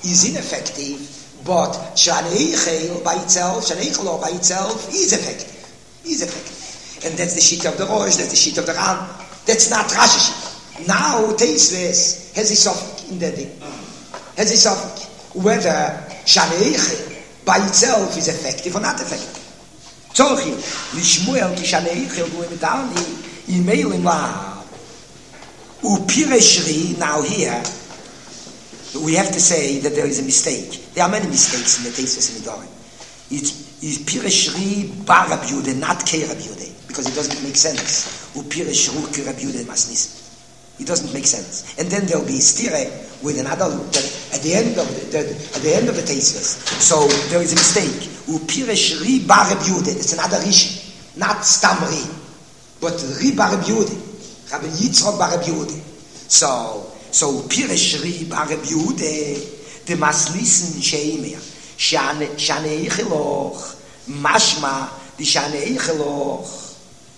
but Shanei Chel by itself is effective. And that's the sheet of the Rosh, that's the sheet of the Ran. That's not Rashi. Now Teisves has a suffix in the thing. Has a suffix whether Shanei Chel by itself is effective or not effective. Tzorchi, Lishmuel ki Shanei Chel Guemitani, Imeilim La, Upireshri, now here, we have to say that there is a mistake. There are many mistakes in the Teisves and Midorim. It's Pireshri Bar Rabbi Yehuda, not Kei Rabbi Yehuda, because it doesn't make sense. Upireshru Kei Rabbi Yehuda Masnis. It doesn't make sense. And then there will be stire with another at the end of the Teisves. So there is a mistake. Upireshri Bar Rabbi Yehuda. It's another Rishi, not Stamri, but Ri Bar Rabbi Yehuda, Rabbi Yitzchok Bar Rabbi Yehuda. So Pireshri Bar Rabbi Yehuda, the Maslissen Sheimer, Shanei Cheloch, Mashma, the Shanei Cheloch,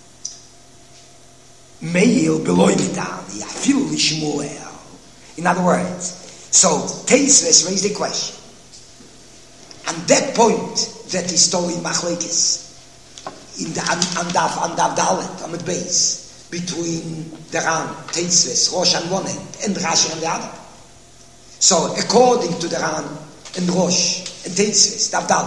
Meil Beloy Midani, Afil Lishmuel. In other words, so Teisves raised the question. And that point that is told in Machlekes, in the Andav Dalet, on the base, between the Ran, Teisves, Rosh on one end, and Rashi on the other. So, according to the Ran and Rosh and Teisves, Davdal.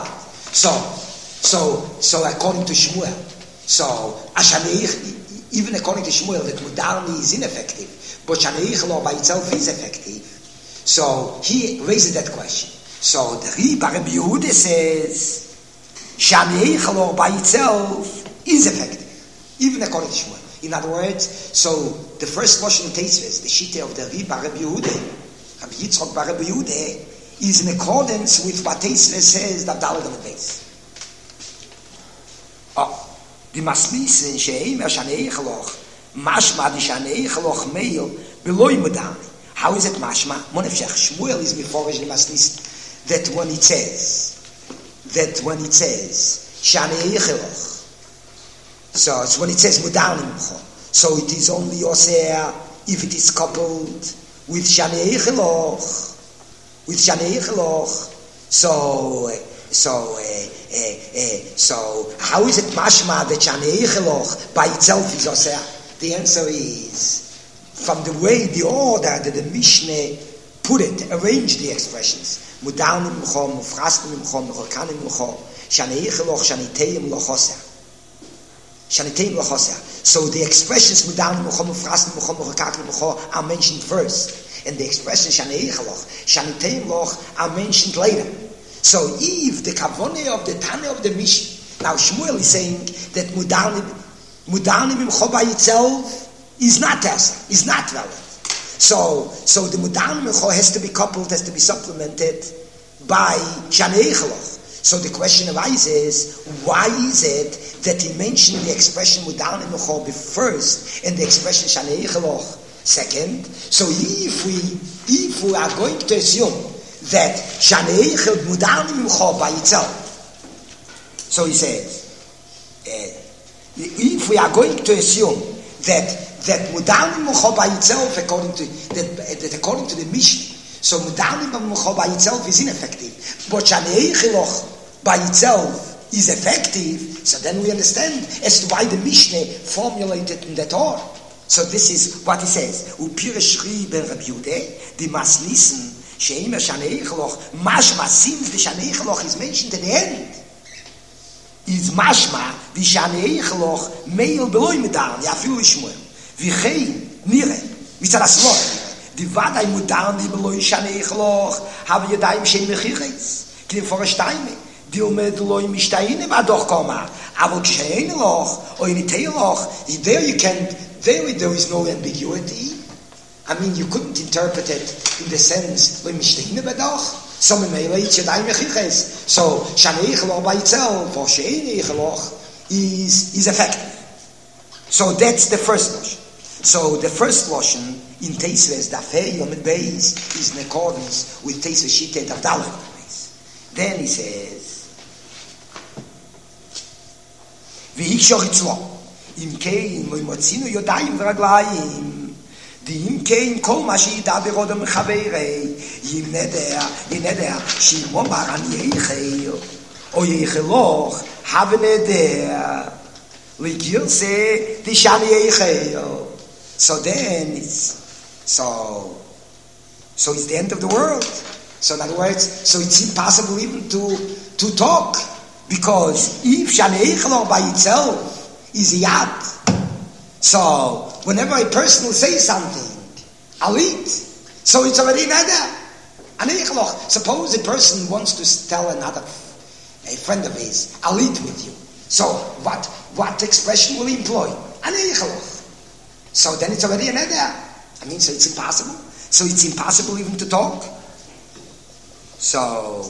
So according to Shmuel, so Ashaneich, even according to Shmuel, that Mudarni is ineffective, but Shaneich law by itself is effective. So he raises that question. So the Ri Bar Rabbi Yehuda says Shaneich law by itself is effective, even according to Shmuel. In other words, so the first question in Teisves, the Shita of the Ri Bar Rabbi Yehuda, Rabbi Yitzchok Bar Rabbi Yehuda, is in accordance with what Teisves says that Dalet on the base. The Maslis in Sheim Shanei Chaloch, Mashma di Shanei Chaloch Meil Beloy Mudani. How is it Mashma? Monefshech Shmuel is Meforish the Maslis that when it says Shanei Chaloch. So it's when it says Mudani. So it is only Osea if it is coupled with Shanei Chaloch. So So how is it mashma that Shanei Echeloch by itself is oseh? The answer is from the way, the order that the Mishnah put it, arranged the expressions. Mudanim Mchom, Mufrasnim Mchom, Mechorkanim Mchom, Shanei Echeloch, Shaniteim Lochoseh. Shaniteim Lochoseh. So the expressions Mudanim Mchom, Mufrasnim Mchom, Mechorkanim Mchom are mentioned first. And the expression Shanei Echeloch, Shaniteim Loch are mentioned later. So if the Kavaneh of the Tana of the Mishnah, now Shmuel is saying that Mudanim Mchom by itself is not Tessa, is not valid. So the Mudanim Mchom has to be coupled, has to be supplemented by Shanei Echeloch. So the question arises, why is it that he mentioned the expression Mudanim Mchom first and the expression Shanei Echeloch second? So if we are going to assume that Shanei Echeloch Mudanim Mchom by itself, so he says, if we are going to assume that Mudanim Mchom by itself, according to the Mishnah, so Mudanim Mchom by itself is ineffective, but Shanei Echeloch by itself is effective. So then we understand as to why the Mishnah formulated in that order. So this is what he says: Upirish Shri ben Rabbi Yehuda, the Masnissen Sheimer Shanei Echeloch. Mashma, since the Shanei Echeloch is mentioned at the end, is mashma the Shanei Echeloch meil beloy Mudanim yafilu Shmuel. V'chein nire mitzad aslot di vaday Mudanim beloy Shanei Echeloch have yadayim shein mechiches ki forashtaime di umed loy mishtayine vadoch koma avol shein loch or in loch. There is no ambiguity. I mean, you couldn't interpret it in the sense loy mishtayine vadoch. So Shanei Echeloch by itself or Shein Echeloch is effective. So that's the first lotion. So the first lotion in Teisves Dafei Yomid Beis is in accordance with Teisves Shitei Daf Daled Beis. Then he says, V'hikshor itzlo im kein lo imotzinu yodayim v'raglayim. Dim kein kol ma sheyidaber odom mechaverei yim neder shimon bar ani eichel o yeicheloch have neder ligirse di shani eichel. So then it's it's the end of the world. So in other words, so it's impossible even to talk, because if shani eichel by itself is yad, so whenever a person will say something, I'll eat. So it's already neder. Suppose a person wants to tell a friend of his, I'll eat with you. So what expression will he employ? So then it's already a neder. So it's impossible. So it's impossible even to talk. So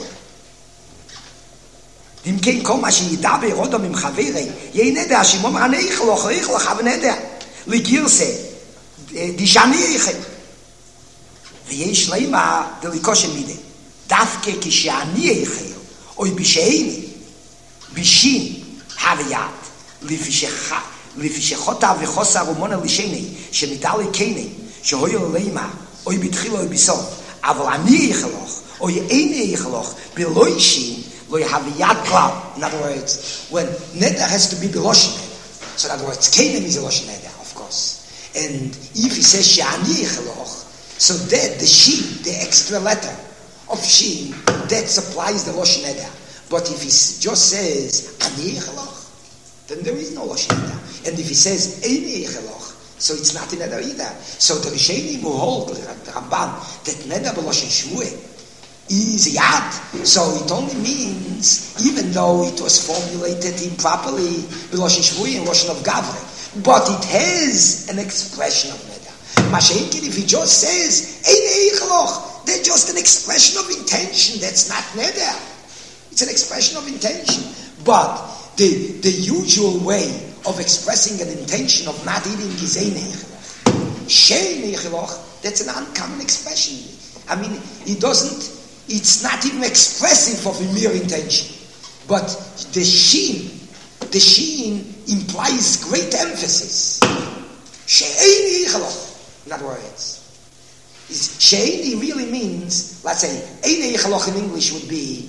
אם כן כל מה שידבר אודום עם חברי יהיה נדע שמום רנה איכלוך have נדע לגירסה דישני איכל ויש לימה דליקושן מידה דווקא כשאני איכל או בשאיני בשין הוויית לפי שחוטה וחוסר ומונה לשני שמתעלי קייני שהויו לימה או בתחילה או בסוף אבל אני איכלוך או איני איכלוך בלוי שין lo have yad klal. In other words, when neder has to be beloshin neder. So in other words, keinem is a loshin neder, of course. And if he says she'ani echeloch, so that the shin, the extra letter of shin, that supplies the loshin neder. But if he just says ani echeloch, then there is no loshin neder. And if he says eini echeloch, so it's not in neder either. So the Rishonim who hold the Ramban that neder beloshin shmueh is yad. So it only means, even though it was formulated improperly, B'loshen Shvui and Loshen of Gavre, but it has an expression of neder. Mashenkin, if he just says, Einei Eicheloch, that's just an expression of intention, that's not neder. It's an expression of intention. But the usual way of expressing an intention of not eating is Einei Eicheloch. Shein Eicheloch, that's an uncommon expression. I mean, it's not even expressive of a mere intention. But the sheen implies great emphasis. She'eini eicheloch. In other words, she'eini really means, let's say, eini eicheloch in English would be,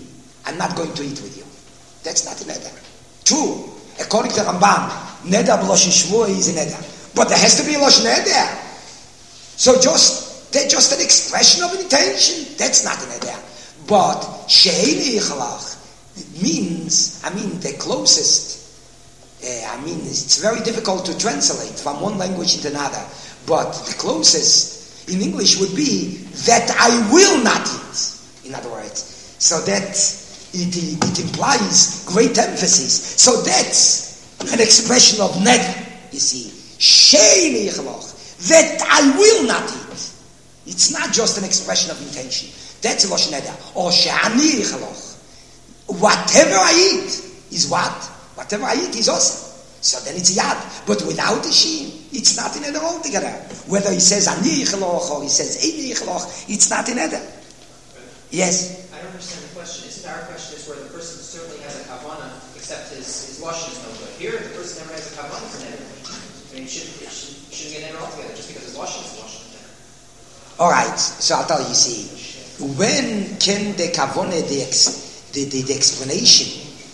I'm not going to eat with you. That's not a neder. True, according to Rambam, neder b'loshen shvua is a neder. But there has to be a loshen neder. So they're just an expression of intention. That's not a neder. But she'eini yichalach, it means, the closest, it's very difficult to translate from one language into another. But the closest in English would be that I will not eat. In other words, so that it implies great emphasis. So that's an expression of neder. You see, she'eini yichalach, that I will not eat. It's not just an expression of intention. That's a loshen neder. Or she'ani yichalach. Whatever I eat is what? Whatever I eat is awesome. So then it's yad. But without the shin, it's not in neder altogether. Whether he says ani yichalach or he says eini yichalach, it's not in neder. Yes? I don't understand the question. Isn't our question is where the person certainly has a kavanah, except his loshen is no good. Here, the person never has a kavanah for neder. It shouldn't get neder altogether just because his loshen is loshen. All right. So I'll tell you. See, when can the kavanah, the explanation,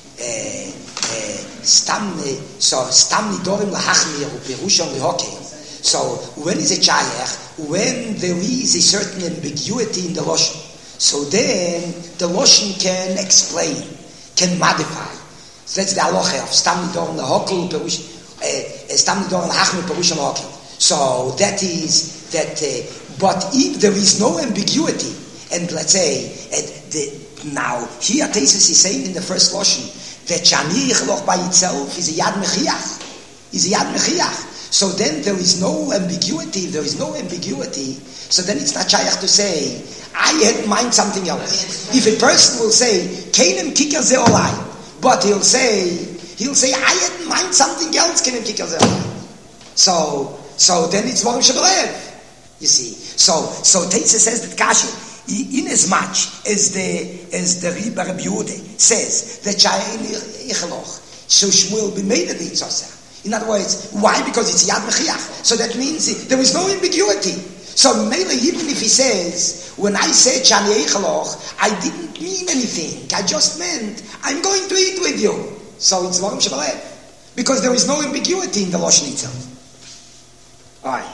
stam nidorim lahachmir uperushon lehoke. So when is a chayach? When there is a certain ambiguity in the loshen. So then the loshen can explain, can modify. So that's the halacha of stam nidorim lahokel uperushon. Stam nidorim lahachmir uperushon lehoke. So that is that. But if there is no ambiguity, and let's say now here Tesis is saying in the first loshen that shani yichalach by itself is a yad mechiach. So then there is no ambiguity. There is no ambiguity. So then it's not shayach to say I had in mind something else. If a person will say keinem kikar ze olai, but he'll say I had in mind something else. Keinem kikar ze olai. So then it's one shabalev. You see. So Tesis says that kashi. In as much as the Rabbi Yehuda says that Sha'eini yichalach, so Shmuel be made of the Itzosah. In other words, why? Because it's Yad Mechiach. So that means there is no ambiguity. So maybe even if he says, when I said Sha'eini yichalach, I didn't mean anything. I just meant I'm going to eat with you. So it's Varim Shabalev. Because there is no ambiguity in the Loshen itself. Alright.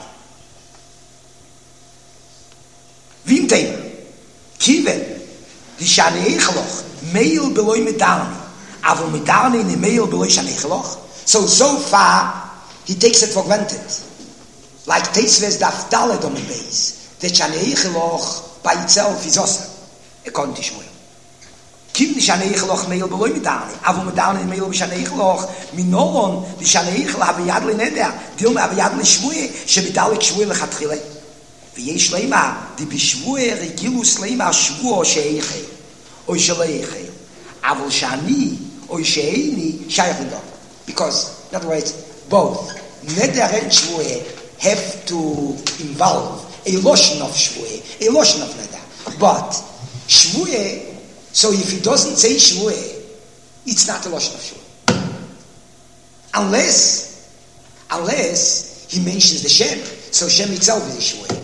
Vimtein. Kiven, die Shani Echaloch, Meil beloy Medarni, aber Medarni in Meil beloy Shani Echaloch. So far, he takes it for granted. Like Teisves daf Daled on the base, that Shani Echaloch by itself is awesome, according to Shmuel. Kiven die Shani Echaloch Meil beloy Medarni, aber Medarni in Meil beloy Shani Echaloch, Minoron, die Shani Echaloch have Yadli Neder, Dilma have Yadli Shmuel, Shebidalik Shmuel lechatchile. ויש למה, די בשבוע רגילוס למה שבוע שאיכי, או שלאיכי, אבל שאני, או שאיני, שייך לדו. Because, in other words, both, neder and shvuah have to involve a lotion of shvuah, a lotion of neder. But, shvuah, so if he doesn't say shvuah, it's not a lotion of shvuah. Unless he mentions the Shem, so Shem itself is a shvuah.